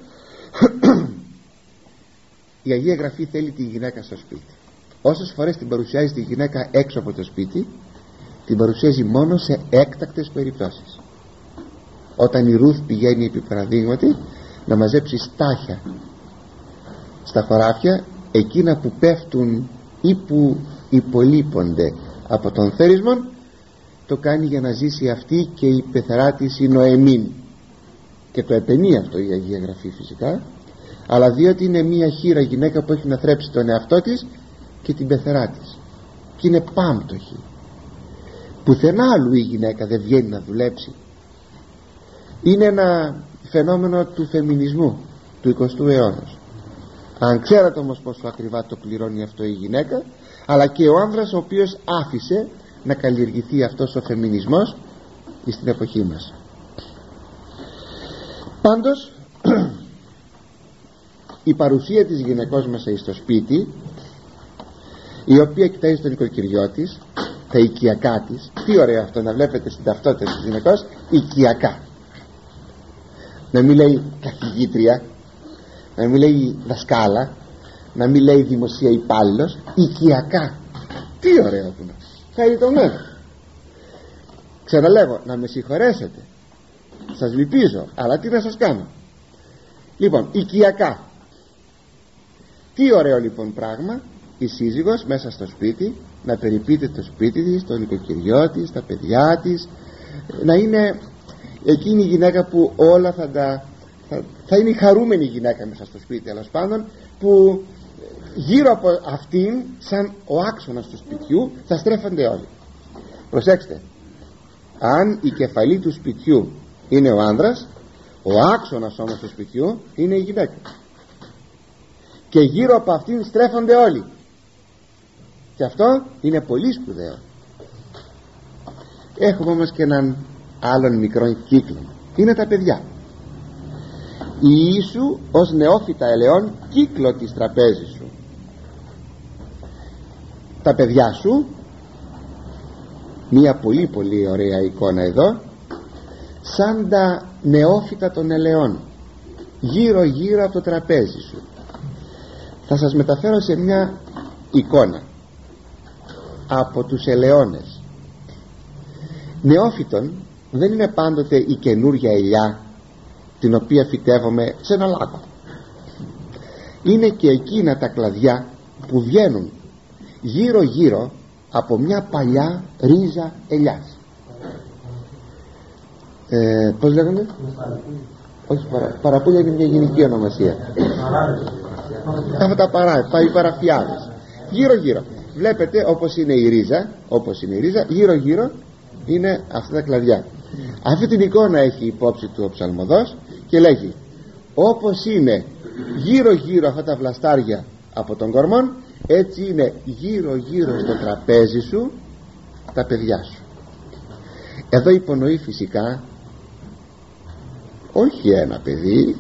η Αγία Γραφή θέλει τη γυναίκα στο σπίτι. Όσες φορές την παρουσιάζει τη γυναίκα έξω από το σπίτι, την παρουσιάζει μόνο σε έκτακτες περιπτώσεις. Όταν η Ρούθ πηγαίνει επί παραδείγματι να μαζέψει στάχια στα χωράφια, εκείνα που πέφτουν ή που υπολείπονται από τον θέρισμα, το κάνει για να ζήσει αυτή και η πεθερά της η Νοεμίν, και το επενεί αυτό η Αγία Γραφή φυσικά, αλλά διότι είναι μια χήρα γυναίκα που έχει να θρέψει τον εαυτό της και την πεθερά της και είναι πάμπτωχη. Πουθενά αλλού η γυναίκα δεν βγαίνει να δουλέψει. Είναι ένα φαινόμενο του φεμινισμού του εικοστού αιώνα. Αν ξέρατε όμως πόσο ακριβά το πληρώνει αυτό η γυναίκα, αλλά και ο άνδρας ο οποίος άφησε να καλλιεργηθεί αυτός ο φεμινισμός στην εποχή μας. Πάντως η παρουσία της γυναικός μέσα στο σπίτι, η οποία κοιτάζει τον οικοκυριό της, τα οικιακά της, τι ωραίο αυτό να βλέπετε στην ταυτότητα της γυναικός, οικιακά, να μην λέει καθηγήτρια, να μην λέει δασκάλα, να μην λέει δημοσία υπάλληλος, οικιακά. Τι ωραίο που είναι, χαριτωμένο. Ξαναλέγω, να με συγχωρέσετε, σας λυπίζω, αλλά τι να σας κάνω. Λοιπόν, οικιακά. Τι ωραίο λοιπόν πράγμα η σύζυγος μέσα στο σπίτι να περιποιείται το σπίτι της, το νοικοκυριό της, τα παιδιά της, να είναι εκείνη η γυναίκα που όλα θα τα θα, θα είναι η χαρούμενη γυναίκα μέσα στο σπίτι, αλλά πάντων που γύρω από αυτήν, σαν ο άξονας του σπιτιού, θα στρέφονται όλοι. Προσέξτε, αν η κεφαλή του σπιτιού είναι ο άνδρας, ο άξονας όμως του σπιτιού είναι η γυναίκα, και γύρω από αυτήν στρέφονται όλοι, και αυτό είναι πολύ σπουδαίο. Έχουμε όμως και έναν άλλον μικρό κύκλο, είναι τα παιδιά. Ιησού ως νεόφυτα ελαιών κύκλο της τραπέζης σου. Τα παιδιά σου, μία πολύ πολύ ωραία εικόνα εδώ, σαν τα νεόφυτα των ελαιών, γύρω γύρω από το τραπέζι σου. Θα σας μεταφέρω σε μια εικόνα από τους ελαιώνες. Νεόφυτον δεν είναι πάντοτε η καινούρια ελιά την οποία φυτεύομαι σε ένα λάκκο. Είναι και εκείνα τα κλαδιά που βγαίνουν γύρω γύρω από μια παλιά ρίζα ελιάς. ε, Πώς λέγονται? Όχι, παρα, παραπούλια είναι μια γενική ονομασία. Αυτά τα παρά, οι παραφιάδες. Γύρω γύρω βλέπετε, όπως είναι η ρίζα, όπως είναι η ρίζα, γύρω γύρω είναι αυτά τα κλαδιά. Αυτή την εικόνα έχει υπόψη του ο ψαλμοδός και λέγει, όπως είναι γύρω γύρω αυτά τα βλαστάρια από τον κορμόν, έτσι είναι γύρω γύρω στο τραπέζι σου τα παιδιά σου. Εδώ υπονοεί φυσικά όχι ένα παιδί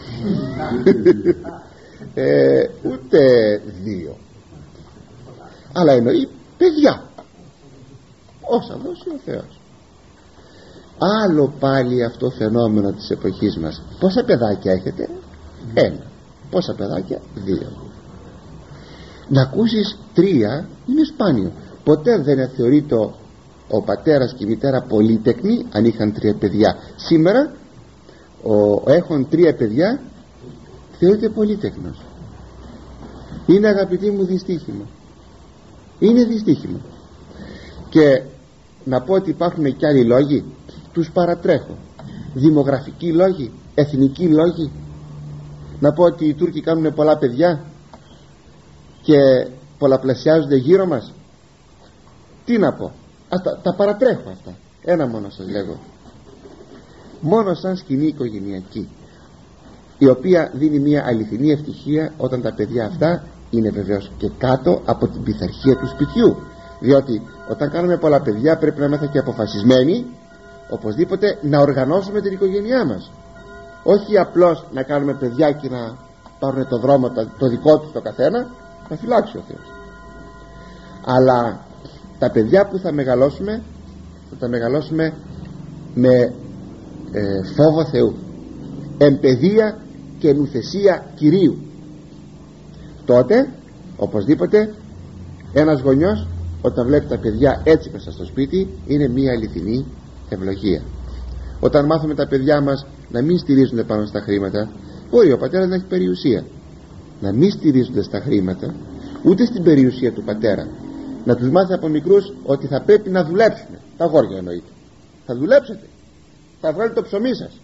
ε, ούτε δύο, αλλά εννοεί παιδιά, όσα δώσει ο Θεός. Άλλο πάλι αυτό φαινόμενο της εποχής μας. Πόσα παιδάκια έχετε? Ένα. Πόσα παιδάκια? Δύο. Να ακούσεις τρία είναι σπάνιο. Ποτέ δεν θεωρείται ο πατέρας και η μητέρα πολύτεκνοι αν είχαν τρία παιδιά. Σήμερα ο έχουν τρία παιδιά θεωρείται πολύτεκνος. Είναι, αγαπητοί μου, δυστύχημα. Είναι δυστύχημα. Και να πω ότι υπάρχουν και άλλοι λόγοι, τους παρατρέχω. Δημογραφικοί λόγοι, εθνικοί λόγοι. Να πω ότι οι Τούρκοι κάνουν πολλά παιδιά και πολλαπλασιάζονται γύρω μας. Τι να πω? Ας τα, τα παρατρέχω αυτά. Ένα μόνο σας λέγω. Μόνο σαν σκηνή οικογενειακή, η οποία δίνει μια αληθινή ευτυχία όταν τα παιδιά αυτά είναι βεβαίως και κάτω από την πειθαρχία του σπιτιού. Διότι όταν κάνουμε πολλά παιδιά πρέπει να είμαστε και αποφασισμένοι οπωσδήποτε να οργανώσουμε την οικογένειά μας. Όχι απλώς να κάνουμε παιδιά και να πάρουν το δρόμο το δικό τους το καθένα, να φυλάξει ο Θεός. Αλλά τα παιδιά που θα μεγαλώσουμε θα τα μεγαλώσουμε με ε, φόβο Θεού, εμπαιδεία και νουθεσία Κυρίου. Τότε οπωσδήποτε ένας γονιός όταν βλέπει τα παιδιά έτσι μέσα στο σπίτι είναι μια αληθινή ευλογία. Όταν μάθουμε τα παιδιά μας να μην στηρίζονται πάνω στα χρήματα, μπορεί ο πατέρας να έχει περιουσία, να μην στηρίζονται στα χρήματα ούτε στην περιουσία του πατέρα, να τους μάθει από μικρούς ότι θα πρέπει να δουλέψουν. Τα αγόρια εννοείται. Θα δουλέψετε, θα βγάλετε το ψωμί σας,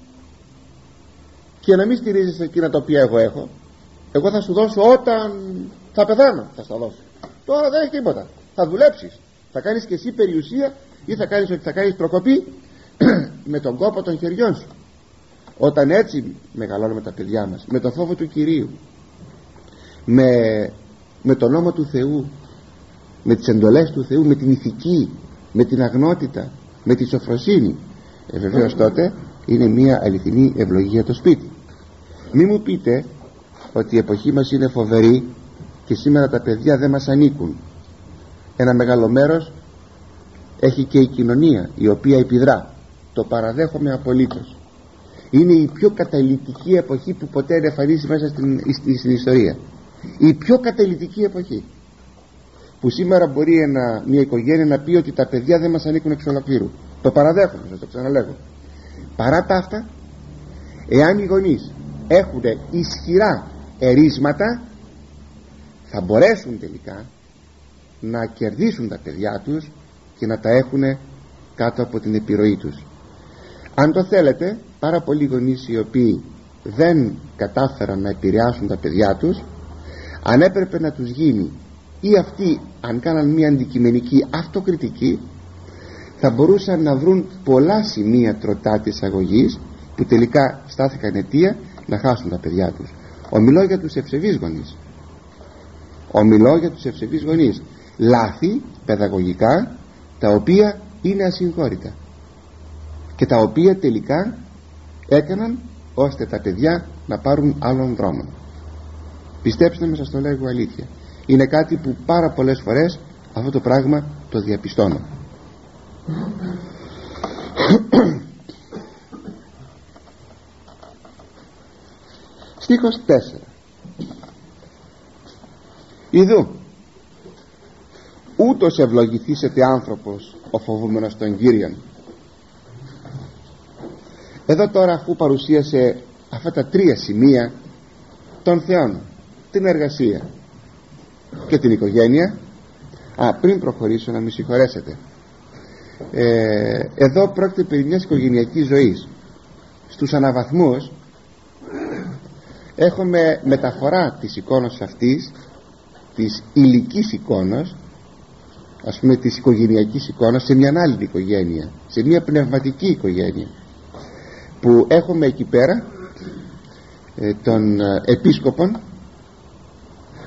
και να μην στηρίζεσαι εκείνα τα οποία εγώ έχω. Εγώ θα σου δώσω όταν θα πεθάνω, θα στα δώσω. Τώρα δεν έχει τίποτα. Θα δουλέψεις, θα κάνεις και εσύ περιουσία, ή θα κάνεις ότι θα κάνεις προκοπή με τον κόπο των χεριών σου. Όταν έτσι μεγαλώνουμε τα παιδιά μας, με το φόβο του Κυρίου, με, με τον νόμο του Θεού, με τις εντολές του Θεού, με την ηθική, με την αγνότητα, με τη σοφροσύνη, ε, βεβαίως τότε είναι μια αληθινή ευλογία το σπίτι. Μη μου πείτε ότι η εποχή μας είναι φοβερή και σήμερα τα παιδιά δεν μας ανήκουν. Ένα μεγάλο μέρος έχει και η κοινωνία, η οποία επιδρά. Το παραδέχομαι απολύτως. Είναι η πιο καταλυτική εποχή που ποτέ εμφανίσει μέσα στην, στην ιστορία. Η πιο καταλυτική εποχή, που σήμερα μπορεί ένα, μια οικογένεια να πει ότι τα παιδιά δεν μας ανήκουν εξ ολοκλήρου. Το παραδέχομαι, σας το ξαναλέγω. Παρά τα αυτά, εάν οι γονείς έχουν ισχυρά ερίσματα, θα μπορέσουν τελικά να κερδίσουν τα παιδιά τους και να τα έχουν κάτω από την επιρροή τους. Αν το θέλετε, πάρα πολλοί γονείς οι οποίοι δεν κατάφεραν να επηρεάσουν τα παιδιά τους, αν έπρεπε να τους γίνει, ή αυτοί αν κάναν μια αντικειμενική αυτοκριτική, θα μπορούσαν να βρουν πολλά σημεία τροτά της αγωγής που τελικά στάθηκαν αιτία να χάσουν τα παιδιά τους. Ομιλώ για τους ευσεβείς γονείς. Ομιλώ για τους ευσεβείς γονείς. Λάθη παιδαγωγικά τα οποία είναι ασυγχώρητα και τα οποία τελικά έκαναν ώστε τα παιδιά να πάρουν άλλον δρόμο. Πιστέψτε με, σας το λέγω αλήθεια. Είναι κάτι που πάρα πολλές φορές αυτό το πράγμα το διαπιστώνω. Στίχος τέσσερα. Ιδού, ούτως ευλογηθήσεται άνθρωπος ο φοβούμενος τον Κύριον. Εδώ τώρα, αφού παρουσίασε αυτά τα τρία σημεία των Θεών, την εργασία και την οικογένεια, α, πριν προχωρήσω να με συγχωρέσετε, ε, εδώ πρόκειται περί μιας οικογενειακής ζωής. Στους αναβαθμούς έχουμε μεταφορά της εικόνας αυτής, της υλικής εικόνας, ας πούμε της οικογενειακής εικόνας, σε μια άλλη οικογένεια, σε μια πνευματική οικογένεια, που έχουμε εκεί πέρα ε, των ε, επίσκοπων,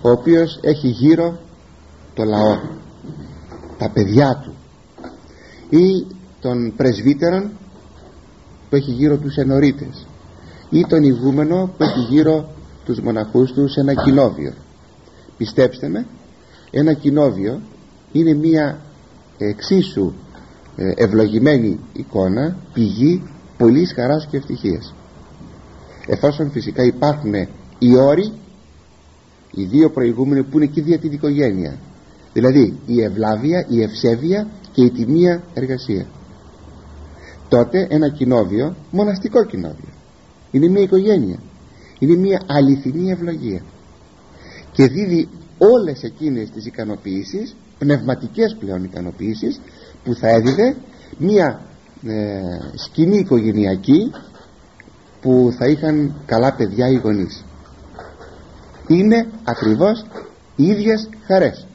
ο οποίος έχει γύρω το λαό, τα παιδιά του, ή τον πρεσβύτερον που έχει γύρω τους ενορίτες, ή τον ηγούμενο που έχει γύρω τους μοναχούς του σε ένα κοινόβιο. Πιστέψτε με, ένα κοινόβιο είναι μια εξίσου ευλογημένη εικόνα, πηγή πολλής χαράς και ευτυχίας, εφόσον φυσικά υπάρχουν οι όροι, οι δύο προηγούμενοι που είναι και δια την οικογένεια, δηλαδή η ευλάβεια, η ευσέβεια και η τιμία εργασία. Τότε ένα κοινόβιο, μοναστικό κοινόβιο, είναι μια οικογένεια, είναι μια αληθινή ευλογία και δίδει όλες εκείνες τις ικανοποιήσεις, πνευματικές πλέον ικανοποιήσεις, που θα έδιδε μια ε, σκηνή οικογενειακή που θα είχαν καλά παιδιά οι γονείς. Είναι ακριβώς οι ίδιες χαρές.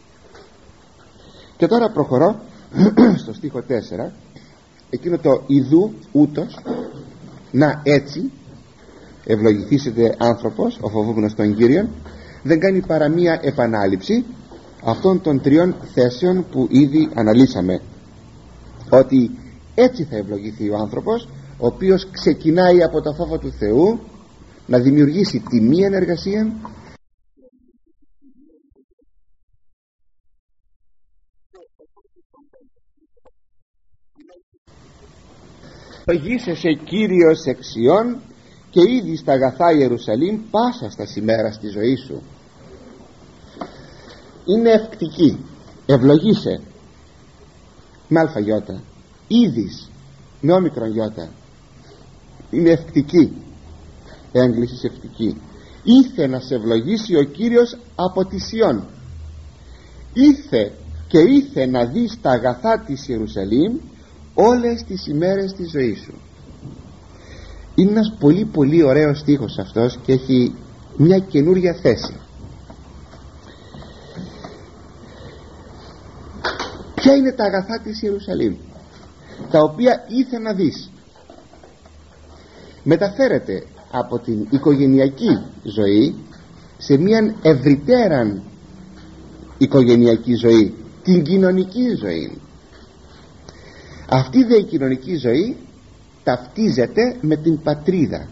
Και τώρα προχωρώ στο στίχο τέσσερα, εκείνο το ιδού ούτως, να έτσι ευλογηθήσετε άνθρωπος ο φοβούμενος τον Κύριον, δεν κάνει παρά μία επανάληψη αυτών των τριών θέσεων που ήδη αναλύσαμε, ότι έτσι θα ευλογηθεί ο άνθρωπος ο οποίος ξεκινάει από το φόβο του Θεού να δημιουργήσει τιμία εργασία, ευλογήσεσαι Κύριος εξιών και ήδη στα αγαθά Ιερουσαλήμ πάσα στα σημέρα στη ζωή σου. Είναι ευκτική, ευλογήσε με αλφαγιώτα, είδης με όμικρον γιώτα, είναι ευκτική, έγκληση ευκτική. Ήθε να σε ευλογήσει ο Κύριος από τη Σιών, ήθε και ήθε να δεις τα αγαθά της Ιερουσαλήμ όλες τις ημέρες της ζωής σου. Είναι ένας πολύ πολύ ωραίος στίχος αυτός και έχει μια καινούρια θέση. Ποια είναι τα αγαθά της Ιερουσαλήμ, τα οποία ήθε να δεις? Μεταφέρεται από την οικογενειακή ζωή σε μια ευρυτέραν οικογενειακή ζωή, την κοινωνική ζωή. Αυτή δε η κοινωνική ζωή ταυτίζεται με την πατρίδα.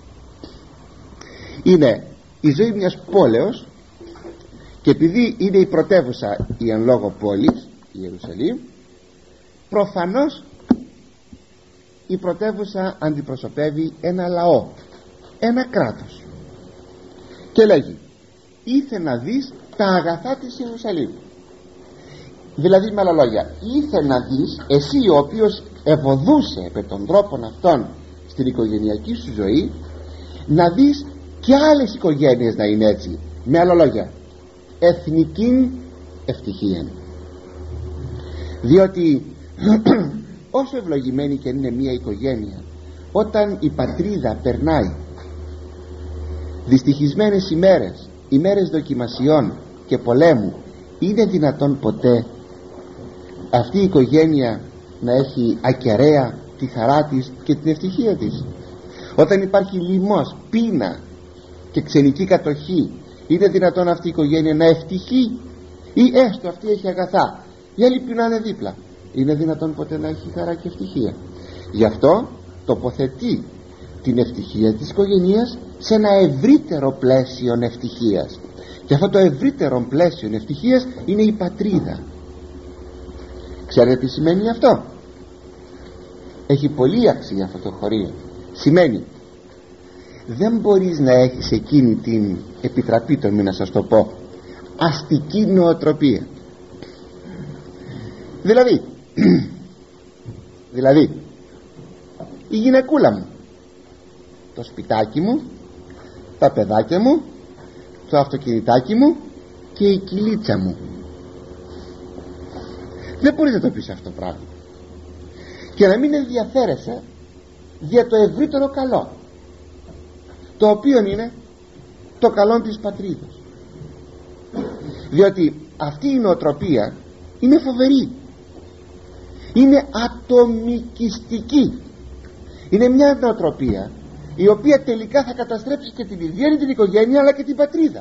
Είναι η ζωή μιας πόλεως, και επειδή είναι η πρωτεύουσα η εν λόγω πόλης, η Ιερουσαλήμ, προφανώς η πρωτεύουσα αντιπροσωπεύει ένα λαό, ένα κράτος, και λέγει ήθε να δεις τα αγαθά της Ιερουσαλήμ. Δηλαδή, με άλλα λόγια, ήθε να δεις, εσύ ο οποίος ευωδούσε με τον τρόπο αυτόν στην οικογενειακή σου ζωή, να δεις και άλλες οικογένειες να είναι έτσι. Με άλλα λόγια, εθνική ευτυχία. Διότι όσο ευλογημένη και είναι μια οικογένεια, όταν η πατρίδα περνάει δυστυχισμένες ημέρες, ημέρες δοκιμασιών και πολέμου, είναι δυνατόν ποτέ αυτή η οικογένεια να έχει ακεραία τη χαρά της και την ευτυχία της? Όταν υπάρχει λοιμός, πείνα και ξενική κατοχή, είναι δυνατόν αυτή η οικογένεια να ευτυχεί? Ή έστω αυτή έχει αγαθά, οι άλλοι πεινάνε δίπλα, είναι δυνατόν ποτέ να έχει χαρά και ευτυχία? Γι' αυτό τοποθετεί την ευτυχία της οικογένειας σε ένα ευρύτερο πλαίσιο ευτυχίας, και αυτό το ευρύτερο πλαίσιο ευτυχίας είναι η πατρίδα. Ξέρετε τι σημαίνει αυτό? Έχει πολύ αξία αυτό το χωρίο. Σημαίνει δεν μπορείς να έχεις εκείνη την, επιτραπείτε μου να σας το πω, αστική νοοτροπία. Δηλαδή δηλαδή η γυναικούλα μου, το σπιτάκι μου, τα παιδάκια μου, το αυτοκινητάκι μου και η κυλίτσα μου. Δεν μπορείς να το πεις αυτό το πράγμα και να μην ενδιαφέρεσαι για το ευρύτερο καλό, το οποίο είναι το καλό της πατρίδας. Διότι αυτή η νοοτροπία είναι φοβερή, είναι ατομικιστική, είναι μια νοοτροπία η οποία τελικά θα καταστρέψει και την ίδια την οικογένεια αλλά και την πατρίδα.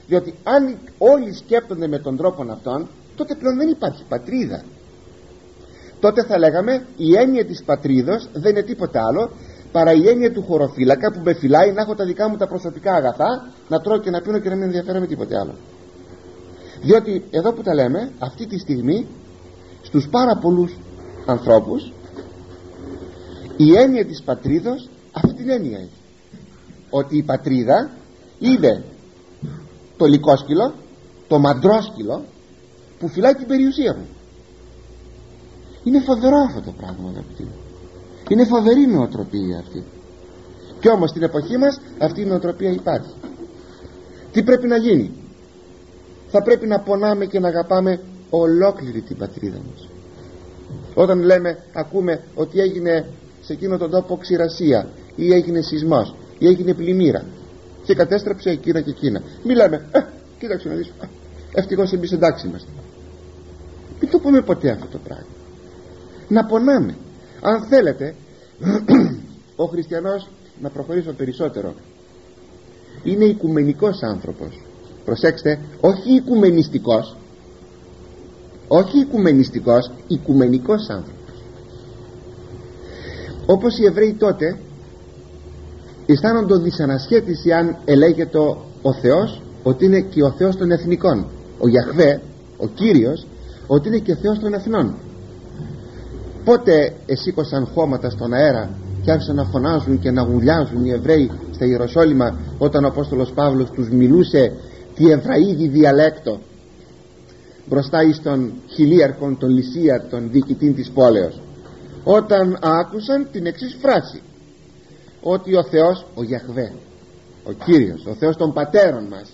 Διότι αν όλοι σκέπτονται με τον τρόπο αυτόν, τότε πλέον δεν υπάρχει πατρίδα. Τότε θα λέγαμε η έννοια της πατρίδος δεν είναι τίποτα άλλο παρά η έννοια του χωροφύλακα που με φυλάει να έχω τα δικά μου τα προσωπικά αγαθά, να τρώω και να πίνω και να μην ενδιαφέρω με τίποτε άλλο. Διότι εδώ που τα λέμε, αυτή τη στιγμή στους πάρα πολλούς ανθρώπους η έννοια της πατρίδος αυτή την έννοια έχει, ότι η πατρίδα είναι το λυκόσκυλο, το μαντρόσκυλο που φυλάει την περιουσία μου. Είναι φοβερό αυτό το πράγμα, αγαπητοί. Είναι φοβερή νοοτροπία αυτή. Και όμως στην εποχή μας αυτή η νοοτροπία υπάρχει. Τι πρέπει να γίνει? Θα πρέπει να πονάμε και να αγαπάμε ολόκληρη την πατρίδα μας. Όταν λέμε, ακούμε ότι έγινε σε εκείνο τον τόπο ξηρασία ή έγινε σεισμός ή έγινε πλημμύρα και κατέστρεψε εκείνα και εκείνα, μιλάμε, ε, κοίταξε να δεις, ευτυχώς εμείς εντάξει είμαστε. Μην το πούμε ποτέ αυτό το πράγμα. Να πονάμε. Αν θέλετε, ο χριστιανός, να προχωρήσω περισσότερο, είναι οικουμενικός άνθρωπος. Προσέξτε, όχι οικουμενιστικός, όχι οικουμενιστικός, οικουμενικός άνθρωπος. Όπως οι Εβραίοι τότε αισθάνονται δυσανασχέτιση αν ελέγεται ο Θεός ότι είναι και ο Θεός των εθνικών, ο Ιαχβέ, ο Κύριος, ότι είναι και Θεός των εθνών. Πότε εσήκωσαν χώματα στον αέρα και άρχισαν να φωνάζουν και να γουλιάζουν οι Εβραίοι στα Ιεροσόλυμα όταν ο Απόστολος Παύλος τους μιλούσε τη Εβραίδη διαλέκτο μπροστά εις τον χιλίαρχον, τον Λυσίαρ, τον διοικητή της πόλεως, όταν άκουσαν την εξής φράση, ότι ο Θεός, ο Ιαχβέ, ο Κύριος, ο Θεός των πατέρων μας,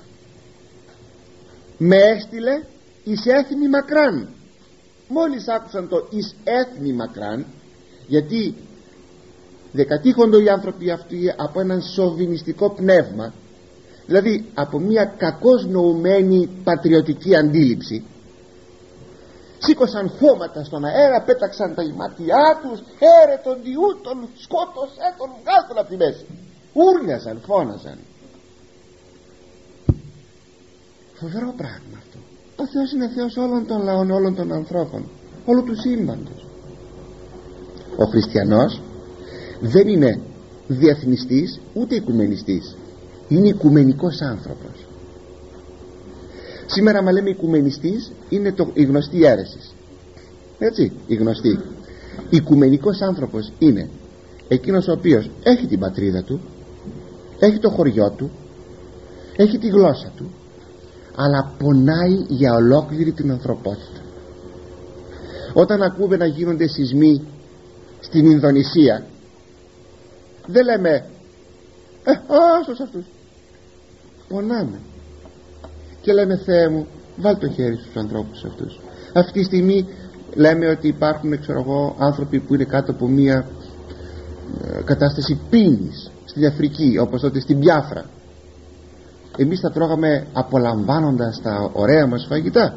με έστειλε εις έθνη μακράν. Μόλις άκουσαν το εις έθνη μακράν, γιατί δεκατήχοντο οι άνθρωποι αυτοί από έναν σοβινιστικό πνεύμα, δηλαδή από μια κακώς νοουμένη πατριωτική αντίληψη, σήκωσαν χώματα στον αέρα, πέταξαν τα ηματιά τους, έρε τον διού, τον σκότωσέ τον, βγάλ' τον από τη μέση. Ούρλιαζαν, φώναζαν. Φοβερό πράγμα αυτό. Ο Θεός είναι Θεός όλων των λαών, όλων των ανθρώπων, όλου του σύμπαντος. Ο χριστιανός δεν είναι διεθνιστής ούτε οικουμενιστής, είναι οικουμενικός άνθρωπος. Σήμερα μα λέμε οικουμενιστής, είναι το, η γνωστή αίρεση, έτσι, η γνωστή. Οικουμενικός άνθρωπος είναι εκείνος ο οποίος έχει την πατρίδα του, έχει το χωριό του, έχει τη γλώσσα του, αλλά πονάει για ολόκληρη την ανθρωπότητα. Όταν ακούμε να γίνονται σεισμοί στην Ινδονησία, δεν λέμε ε, άσως αυτούς. Πονάμε και λέμε, Θεέ μου, βάλ το χέρι στους ανθρώπους αυτούς. Αυτή τη στιγμή λέμε ότι υπάρχουν, ξέρω εγώ, άνθρωποι που είναι κάτω από μια ε, κατάσταση πείνης στην Αφρική, όπως τότε στην Μπιάφρα. Εμείς θα τρώγαμε απολαμβάνοντας τα ωραία μας φαγητά.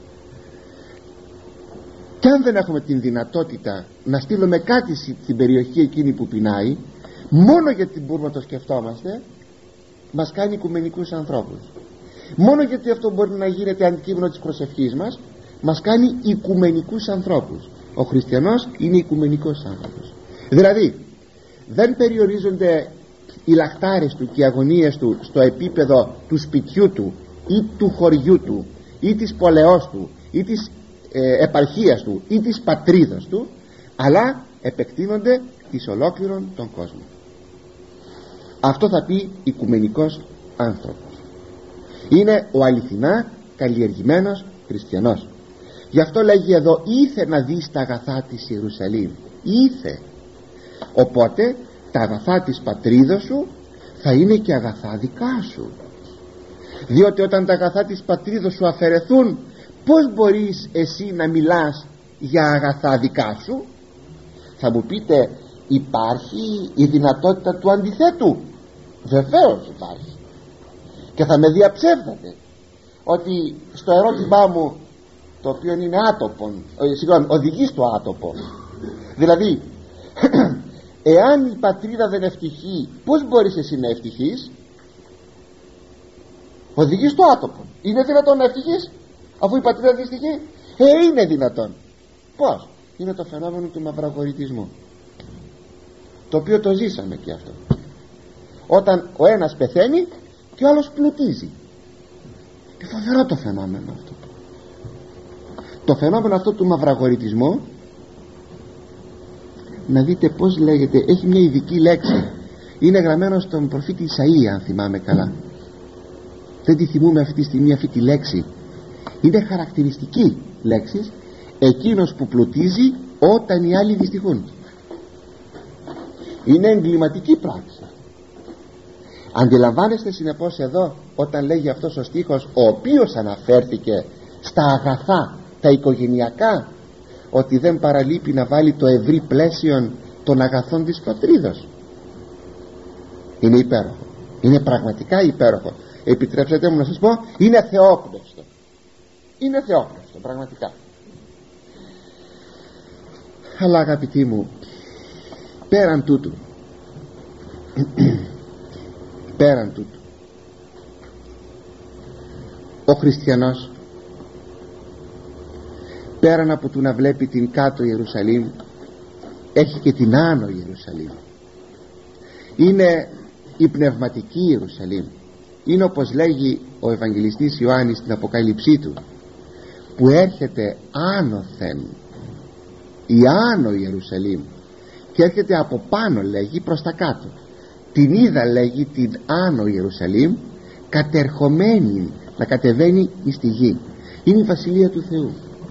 Και αν δεν έχουμε την δυνατότητα να στείλουμε κάτι στην περιοχή εκείνη που πεινάει, μόνο γιατί μπορούμε να το σκεφτόμαστε, μας κάνει οικουμενικούς ανθρώπους. Μόνο γιατί αυτό μπορεί να γίνεται αντικείμενο της προσευχής μας, μας κάνει οικουμενικούς ανθρώπους. Ο χριστιανός είναι οικουμενικός άνθρωπος. Δηλαδή δεν περιορίζονται οι λαχτάρες του και οι αγωνίες του στο επίπεδο του σπιτιού του ή του χωριού του ή της πολεός του ή της ε, επαρχίας του ή της πατρίδας του, αλλά επεκτείνονται εις ολόκληρον τον κόσμο. Αυτό θα πει οικουμενικός άνθρωπος. Είναι ο αληθινά καλλιεργημένος χριστιανός. Γι' αυτό λέγει εδώ, ήθε να δεις τα αγαθά της Ιερουσαλήμ. Ήθε. Οπότε τα αγαθά της πατρίδος σου θα είναι και αγαθά δικά σου. Διότι όταν τα αγαθά της πατρίδος σου αφαιρεθούν, πώς μπορείς εσύ να μιλάς για αγαθά δικά σου? Θα μου πείτε, υπάρχει η δυνατότητα του αντιθέτου? Βεβαίως υπάρχει. Και θα με διαψεύδατε ότι στο ερώτημά μου, το οποίο είναι άτοπον, συγγνώμη, οδηγεί στο άτοπο, δηλαδή εάν η πατρίδα δεν ευτυχεί, πώς μπορείς εσύ να ευτυχείς? οδηγεί στο άτομο. Είναι δυνατόν να ευτυχείς αφού η πατρίδα δυστυχεί? Ε, είναι δυνατόν. Πώς? Είναι το φαινόμενο του μαυραγωρητισμού, το οποίο το ζήσαμε και αυτό, όταν ο ένας πεθαίνει και ο άλλος πλουτίζει. Είναι φοβερό το φαινόμενο αυτό. Το φαινόμενο αυτό του μαυραγωρητισμού, να δείτε πως λέγεται, έχει μια ειδική λέξη. Είναι γραμμένο στον προφήτη Ισαΐα, αν θυμάμαι καλά. Δεν τη θυμούμε αυτή τη στιγμή αυτή τη λέξη. Είναι χαρακτηριστική λέξη. Εκείνος που πλουτίζει όταν οι άλλοι δυστυχούν. Είναι εγκληματική πράξη. Αντιλαμβάνεστε συνεπώς εδώ, όταν λέγει αυτός ο στίχος, ο οποίος αναφέρθηκε στα αγαθά τα οικογενειακά, ότι δεν παραλείπει να βάλει το ευρύ πλαίσιο των αγαθών της πατρίδος. Είναι υπέροχο. Είναι πραγματικά υπέροχο. Επιτρέψτε μου να σας πω, είναι θεόπνευστο. Είναι θεόπνευστο πραγματικά. Αλλά αγαπητοί μου, πέραν τούτου πέραν τούτου ο χριστιανός, πέραν από του να βλέπει την κάτω Ιερουσαλήμ, έχει και την άνω Ιερουσαλήμ. Είναι η πνευματική Ιερουσαλήμ. Είναι όπως λέγει ο Ευαγγελιστής Ιωάννης στην Αποκάλυψή του, που έρχεται άνωθεν, η άνω Ιερουσαλήμ, και έρχεται από πάνω, λέγει, προς τα κάτω. Την είδα, λέγει, την άνω Ιερουσαλήμ κατερχομένη, να κατεβαίνει εις τη γη. Είναι η Βασιλεία του Θεού.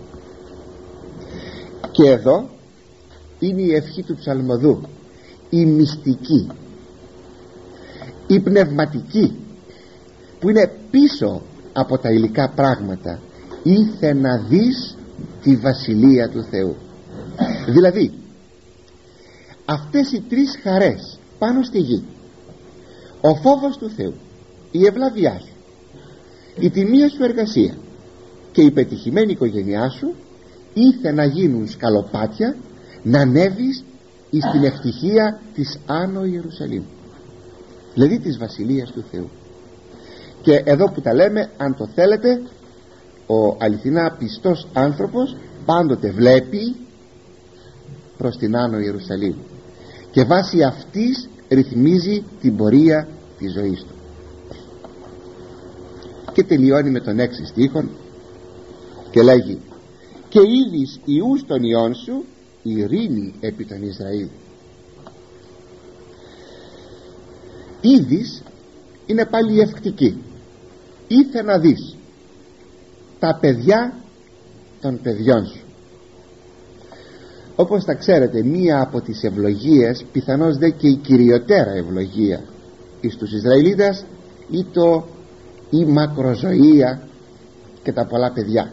Και εδώ είναι η ευχή του ψαλμοδού, η μυστική, η πνευματική, που είναι πίσω από τα υλικά πράγματα. Ήθε να δεις τη Βασιλεία του Θεού. Δηλαδή αυτές οι τρεις χαρές πάνω στη γη, ο φόβος του Θεού, η ευλαβιά σου, η τιμία σου εργασία και η πετυχημένη οικογένειά σου, ήθε να γίνουν σκαλοπάτια να ανέβεις στην ευτυχία της άνω Ιερουσαλήμ, δηλαδή της Βασιλείας του Θεού. Και εδώ που τα λέμε, αν το θέλετε, ο αληθινά πιστός άνθρωπος πάντοτε βλέπει προς την άνω Ιερουσαλήμ και βάσει αυτής ρυθμίζει την πορεία της ζωής του. Και τελειώνει με τον έξι στίχον και λέγει: και είδης ιούς των ιών σου ειρήνη επί τον Ισραήλ. Είδης είναι πάλι ευκτική. Ήθε να δεις τα παιδιά των παιδιών σου. Όπως τα ξέρετε, μία από τις ευλογίες, πιθανώς δε και η κυριότερα ευλογία εις τους Ισραηλίτας, ή το η μακροζωία και τα πολλά παιδιά.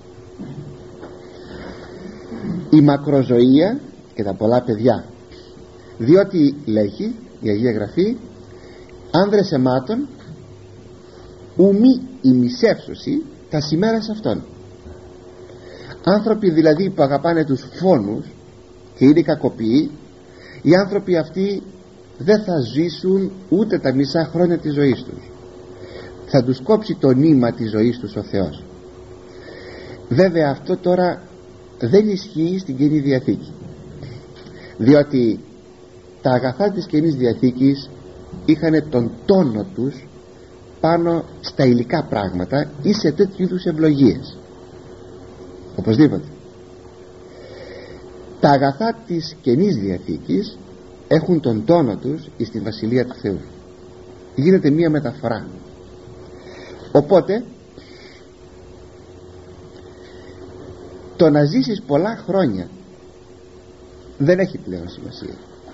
Η μακροζωία και τα πολλά παιδιά, διότι λέγει η Αγία Γραφή, άνδρες αιμάτων ουμή ημισεύσωση τα σημέρας αυτών. Άνθρωποι δηλαδή που αγαπάνε τους φόνους και είναι κακοποιοί, οι άνθρωποι αυτοί δεν θα ζήσουν ούτε τα μισά χρόνια της ζωής τους. Θα τους κόψει το νήμα της ζωής τους ο Θεός. Βέβαια αυτό τώρα δεν ισχύει στην Καινή Διαθήκη, διότι τα αγαθά της Καινής Διαθήκης είχαν τον τόνο τους πάνω στα υλικά πράγματα ή σε τέτοιου είδους ευλογίες. Οπωσδήποτε τα αγαθά της Καινής Διαθήκης έχουν τον τόνο τους εις τη Βασιλεία του Θεού. Γίνεται μία μεταφορά. Οπότε το να ζήσεις πολλά χρόνια δεν έχει πλέον σημασία.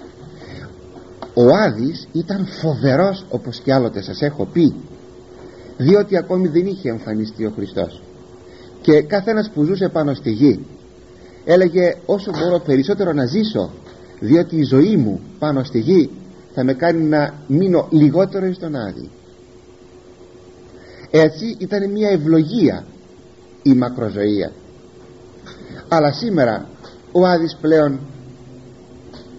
Ο Άδης ήταν φοβερός, όπως κι άλλοτε σας έχω πει, διότι ακόμη δεν είχε εμφανιστεί ο Χριστός, και καθένας που ζούσε πάνω στη γη έλεγε όσο μπορώ περισσότερο να ζήσω, διότι η ζωή μου πάνω στη γη θα με κάνει να μείνω λιγότερο στον Άδη. Έτσι ήταν μια ευλογία η μακροζωία. Αλλά σήμερα ο Άδης πλέον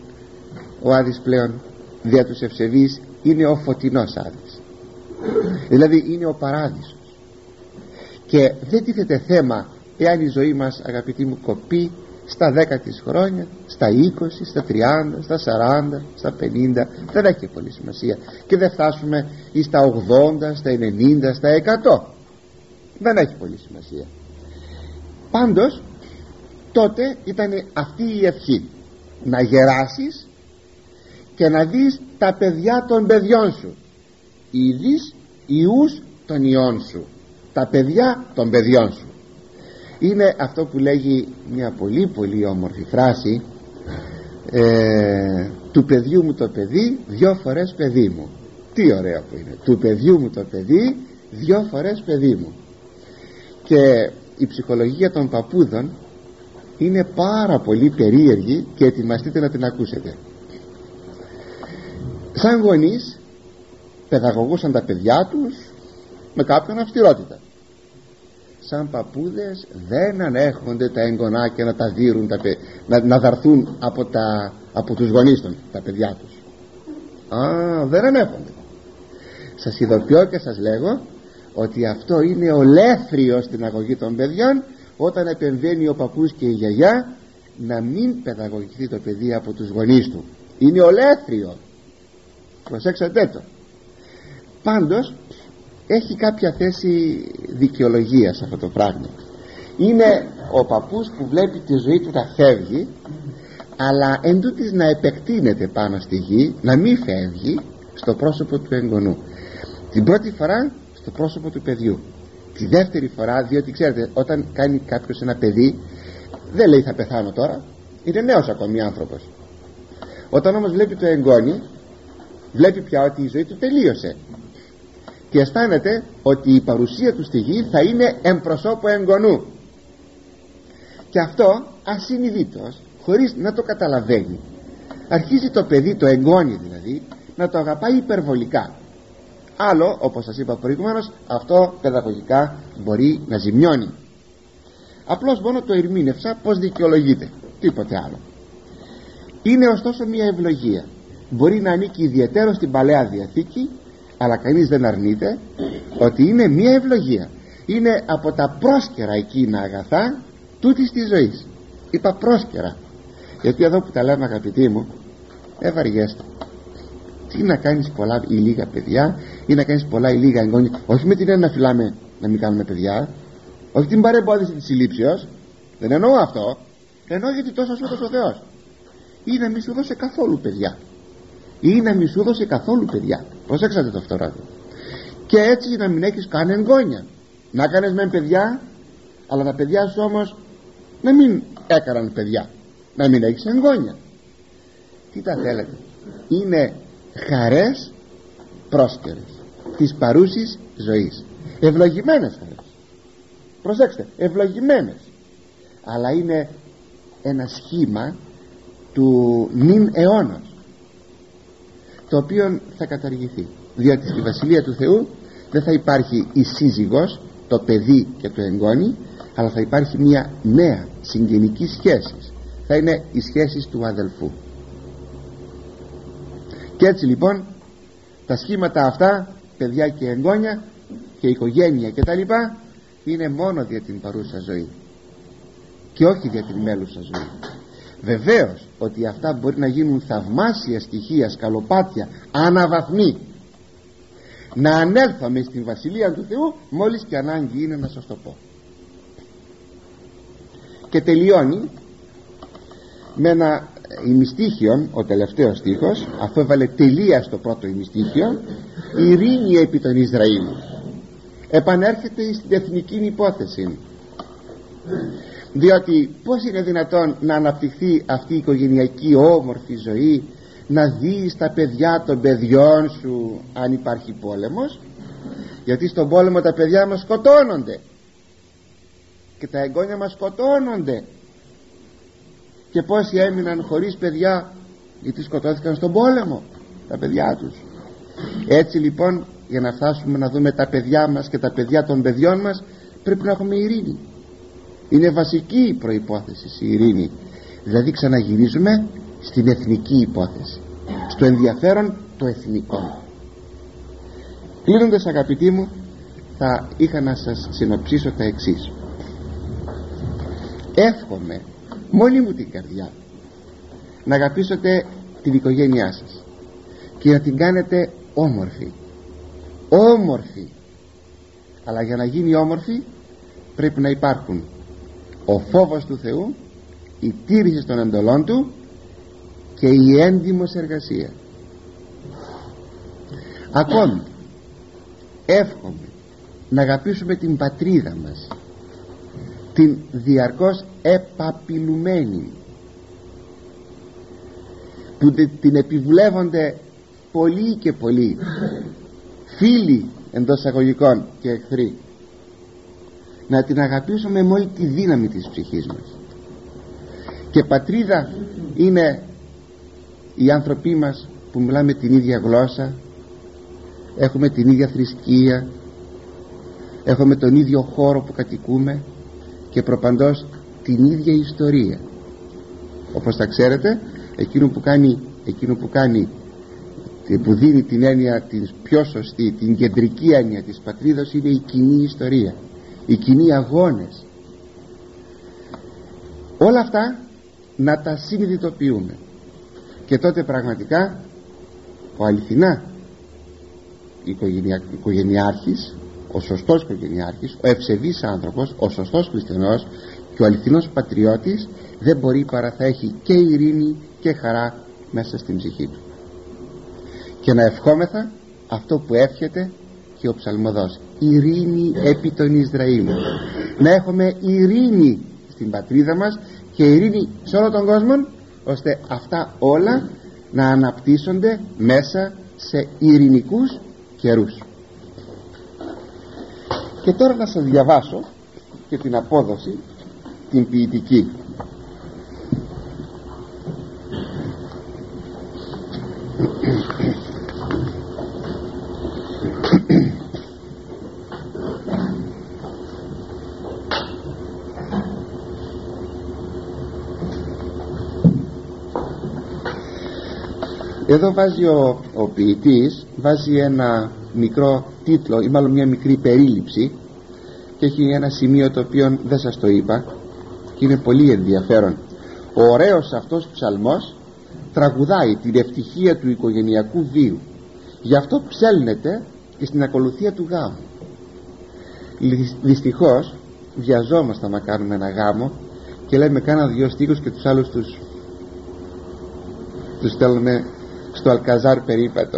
ο Άδης πλέον δια τους ευσεβείς είναι ο φωτεινός Άδης. Δηλαδή είναι ο παράδεισος. Και δεν τίθεται θέμα εάν η ζωή μας, αγαπητοί μου, κοπεί στα δέκα της χρόνια, στα είκοσι, στα τριάντα, στα σαράντα, στα πενήντα, δεν έχει πολύ σημασία, και δεν φτάσουμε ή στα ογδόντα, στα ενενήντα, στα εκατό, δεν έχει πολύ σημασία. Πάντως τότε ήταν αυτή η ευχή, να γεράσεις και να δεις τα παιδιά των παιδιών σου, είδεις ιούς των ιών σου, τα παιδιά των παιδιών σου. Είναι αυτό που λέγει μια πολύ πολύ όμορφη φράση, ε, του παιδιού μου το παιδί, δυο φορές παιδί μου. Τι ωραίο που είναι, του παιδιού μου το παιδί, δυο φορές παιδί μου. Και η ψυχολογία των παππούδων είναι πάρα πολύ περίεργη και ετοιμαστείτε να την ακούσετε. Σαν γονείς παιδαγωγούσαν τα παιδιά τους με κάποιον αυστηρότητα. Σαν παππούδες δεν ανέχονται τα εγγονάκια να τα δείρουν, τα παι... να, να δαρθούν από, τα... από τους γονείς των τα παιδιά τους. Α, δεν ανέχονται. Σας ειδοποιώ και σας λέγω ότι αυτό είναι ολέθριο στην αγωγή των παιδιών, όταν επεμβαίνει ο παππούς και η γιαγιά, να μην παιδαγωγηθεί το παιδί από τους γονείς του. Είναι ολέθριο, προσέξατε το. Πάντως έχει κάποια θέση δικαιολογίας αυτό το πράγμα. Είναι ο παππούς που βλέπει τη ζωή του να φεύγει, αλλά εν τούτης να επεκτείνεται πάνω στη γη, να μην φεύγει στο πρόσωπο του εγγονού. Την πρώτη φορά στο πρόσωπο του παιδιού, τη δεύτερη φορά, διότι ξέρετε, όταν κάνει κάποιος ένα παιδί, δεν λέει θα πεθάνω τώρα, είναι νέος ακόμη άνθρωπος. Όταν όμως βλέπει το εγγόνι, βλέπει πια ότι η ζωή του τελείωσε και αισθάνεται ότι η παρουσία του στη γη θα είναι εμπροσώπου εγγονού, και αυτό ασυνειδήτως, χωρίς να το καταλαβαίνει, αρχίζει το παιδί, το εγγόνι δηλαδή, να το αγαπάει υπερβολικά. Άλλο, όπως σας είπα προηγουμένως, αυτό παιδαγωγικά μπορεί να ζημιώνει. Απλώς μόνο το ερμήνευσα πως δικαιολογείται, τίποτε άλλο. Είναι ωστόσο μια ευλογία. Μπορεί να ανήκει ιδιαίτερο στην Παλαιά Διαθήκη, αλλά κανείς δεν αρνείται ότι είναι μια ευλογία. Είναι από τα πρόσκαιρα εκείνα αγαθά τούτης της ζωής. Είπα πρόσκαιρα, γιατί εδώ που τα λέμε, αγαπητοί μου, ευαριέστε. Τι να κάνεις πολλά ή λίγα παιδιά, ή να κάνεις πολλά ή λίγα εγγόνια, όχι με την έννοια να φυλάμε να μην κάνουμε παιδιά, όχι την παρεμπόδιση της συλλήψεως, δεν εννοώ αυτό, εννοώ γιατί τόσο σου έδωσε ο Θεός, ή να μην σου δώσει καθόλου παιδιά, ή να μην σου δώσει καθόλου παιδιά. Προσέξατε το αυτό τώρα. Και έτσι να μην έχεις καν εγγόνια, να κάνεις μεν παιδιά, αλλά τα παιδιά σου όμως να μην έκαναν παιδιά, να μην έχεις εγγόνια. Τι τα θέλετε? Είναι χαρές πρόσκαιρες της παρούσης ζωής, ευλογημένες χαρές, προσέξτε, ευλογημένες, αλλά είναι ένα σχήμα του νυν αιώνος, το οποίο θα καταργηθεί, διότι στη Βασιλεία του Θεού δεν θα υπάρχει η σύζυγος, το παιδί και το εγγόνι, αλλά θα υπάρχει μια νέα συγγενική σχέση, θα είναι οι σχέσεις του αδελφού. Και έτσι λοιπόν τα σχήματα αυτά, παιδιά και εγγόνια και οικογένεια και τα λοιπά, είναι μόνο για την παρούσα ζωή και όχι για την μέλουσα ζωή. Βεβαίως ότι αυτά μπορεί να γίνουν θαυμάσια στοιχεία, σκαλοπάτια, αναβαθμοί, να ανέλθουμε στην Βασιλεία του Θεού μόλις και ανάγκη είναι να σας το πω. Και τελειώνει με ένα ημιστίχιον, ο τελευταίος στίχος, αφού έβαλε τελεία στο πρώτο ημιστίχιο, η ειρήνη επί των Ισραήλ. Επανέρχεται στην εθνική υπόθεση, διότι πως είναι δυνατόν να αναπτυχθεί αυτή η οικογενειακή όμορφη ζωή, να δεις τα παιδιά των παιδιών σου αν υπάρχει πόλεμος? Γιατί στον πόλεμο τα παιδιά μας σκοτώνονται και τα εγγόνια μας σκοτώνονται. Και πόσοι έμειναν χωρίς παιδιά γιατί σκοτώθηκαν στον πόλεμο τα παιδιά τους. Έτσι λοιπόν, για να φτάσουμε να δούμε τα παιδιά μας και τα παιδιά των παιδιών μας, πρέπει να έχουμε ειρήνη. Είναι βασική η προϋπόθεση η ειρήνη. Δηλαδή ξαναγυρίζουμε στην εθνική υπόθεση, στο ενδιαφέρον το εθνικό. Κλείνοντας, αγαπητοί μου, θα είχα να σας συνοψίσω τα εξής. Εύχομαι μόνη μου την καρδιά να αγαπήσετε την οικογένειά σας και να την κάνετε όμορφη, όμορφη. Αλλά για να γίνει όμορφη πρέπει να υπάρχουν ο φόβος του Θεού, η τήρηση των εντολών Του και η έντιμος εργασία. Ακόμη εύχομαι να αγαπήσουμε την πατρίδα μας, την διαρκώς επαπειλουμένη, που την επιβουλεύονται πολλοί και πολλοί, φίλοι εντός αγωγικών και εχθροί. Να την αγαπήσουμε με όλη τη δύναμη της ψυχής μας. Και πατρίδα είναι οι άνθρωποι μας που μιλάμε την ίδια γλώσσα, έχουμε την ίδια θρησκεία, έχουμε τον ίδιο χώρο που κατοικούμε και προπαντός την ίδια ιστορία. Όπως τα ξέρετε, εκείνο που κάνει, εκείνο που κάνει που δίνει την έννοια την πιο σωστή, την κεντρική έννοια της πατρίδας, είναι η κοινή ιστορία, οι κοινοί αγώνες. Όλα αυτά να τα συνειδητοποιούμε, και τότε πραγματικά ο αληθινά οικογενεια, οικογενειάρχης, ο σωστός οικογενειάρχης, ο ευσεβής άνθρωπος, ο σωστός χριστιανός και ο αληθινός πατριώτης δεν μπορεί παρά θα έχει και ειρήνη και χαρά μέσα στην ψυχή του. Και να ευχόμεθα αυτό που εύχεται και ο ψαλμοδός: ειρήνη επί τον Ισραήλ. Να έχουμε ειρήνη στην πατρίδα μας και ειρήνη σε όλο τον κόσμο, ώστε αυτά όλα να αναπτύσσονται μέσα σε ειρηνικούς καιρούς. Και τώρα να σας διαβάσω και την απόδοση, την ποιητική. Εδώ βάζει ο, ο ποιητής βάζει ένα μικρό τίτλο, ή μάλλον μια μικρή περίληψη, και έχει ένα σημείο το οποίο δεν σας το είπα και είναι πολύ ενδιαφέρον. Ο ωραίος αυτός ψαλμός τραγουδάει την ευτυχία του οικογενειακού βίου, γι' αυτό ψέλνεται και στην ακολουθία του γάμου. Δυστυχώς βιαζόμαστε να κάνουμε ένα γάμο και λέμε κάνα δυο στίχους και τους άλλους τους τους στέλνουμε στο Αλκαζάρ περίπατο.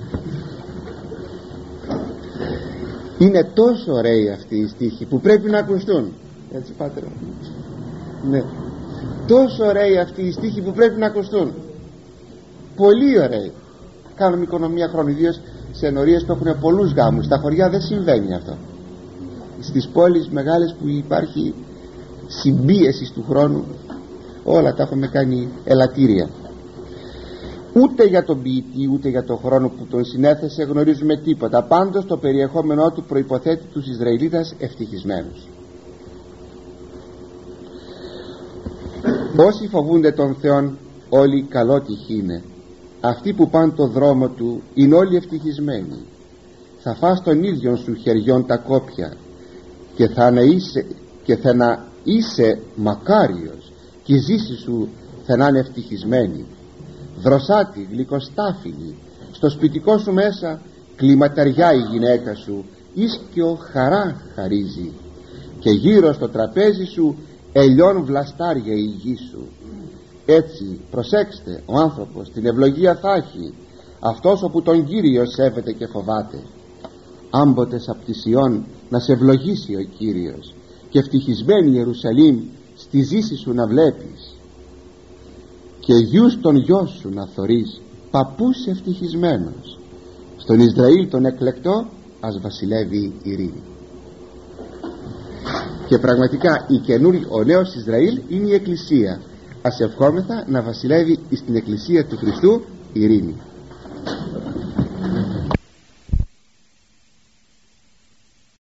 Είναι τόσο ωραίοι αυτοί οι στίχοι που πρέπει να ακουστούν, έτσι Πάτερ? Ναι, τόσο ωραίοι αυτοί οι στίχοι που πρέπει να ακουστούν, πολύ ωραίοι. Κάνουμε οικονομία χρόνου, ιδίως σε ενορίες που έχουν πολλούς γάμους. Στα χωριά δεν συμβαίνει αυτό. Στις πόλεις μεγάλες που υπάρχει συμπίεση του χρόνου, όλα τα έχουμε κάνει ελαττήρια. Ούτε για τον ποιητή ούτε για τον χρόνο που τον συνέθεσε γνωρίζουμε τίποτα. Πάντως το περιεχόμενό του προϋποθέτει τους Ισραηλίτας ευτυχισμένους. Όσοι φοβούνται τον Θεόν, όλοι καλότυχοι είναι. Αυτοί που πάνε το δρόμο του είναι όλοι ευτυχισμένοι. Θα φας των ίδιων σου χεριών τα κόπια και θα να είσαι, και θα να είσαι μακάριος, και η ζήση σου θα να είναι ευτυχισμένη. Δροσάτη, γλυκοστάφυλλη, στο σπιτικό σου μέσα κλιματαριά η γυναίκα σου, ίσκιο χαρά χαρίζει, και γύρω στο τραπέζι σου ελιών βλαστάρια η γη σου. Έτσι προσέξτε, ο άνθρωπος την ευλογία θα έχει, αυτός όπου τον Κύριο σέβεται και φοβάται. Άμποτες απ' τη Σιών να σε ευλογήσει ο Κύριος, και ευτυχισμένη Ιερουσαλήμ στη ζήση σου να βλέπεις, και γιους τον γιο σου να θωρείς, παππούς ευτυχισμένος. Στον Ισραήλ τον εκλεκτό ας βασιλεύει η ειρήνη. Και πραγματικά η καινούρη, ο νέος Ισραήλ είναι η Εκκλησία. Ας ευχόμεθα να βασιλεύει στην Εκκλησία του Χριστού η ειρήνη.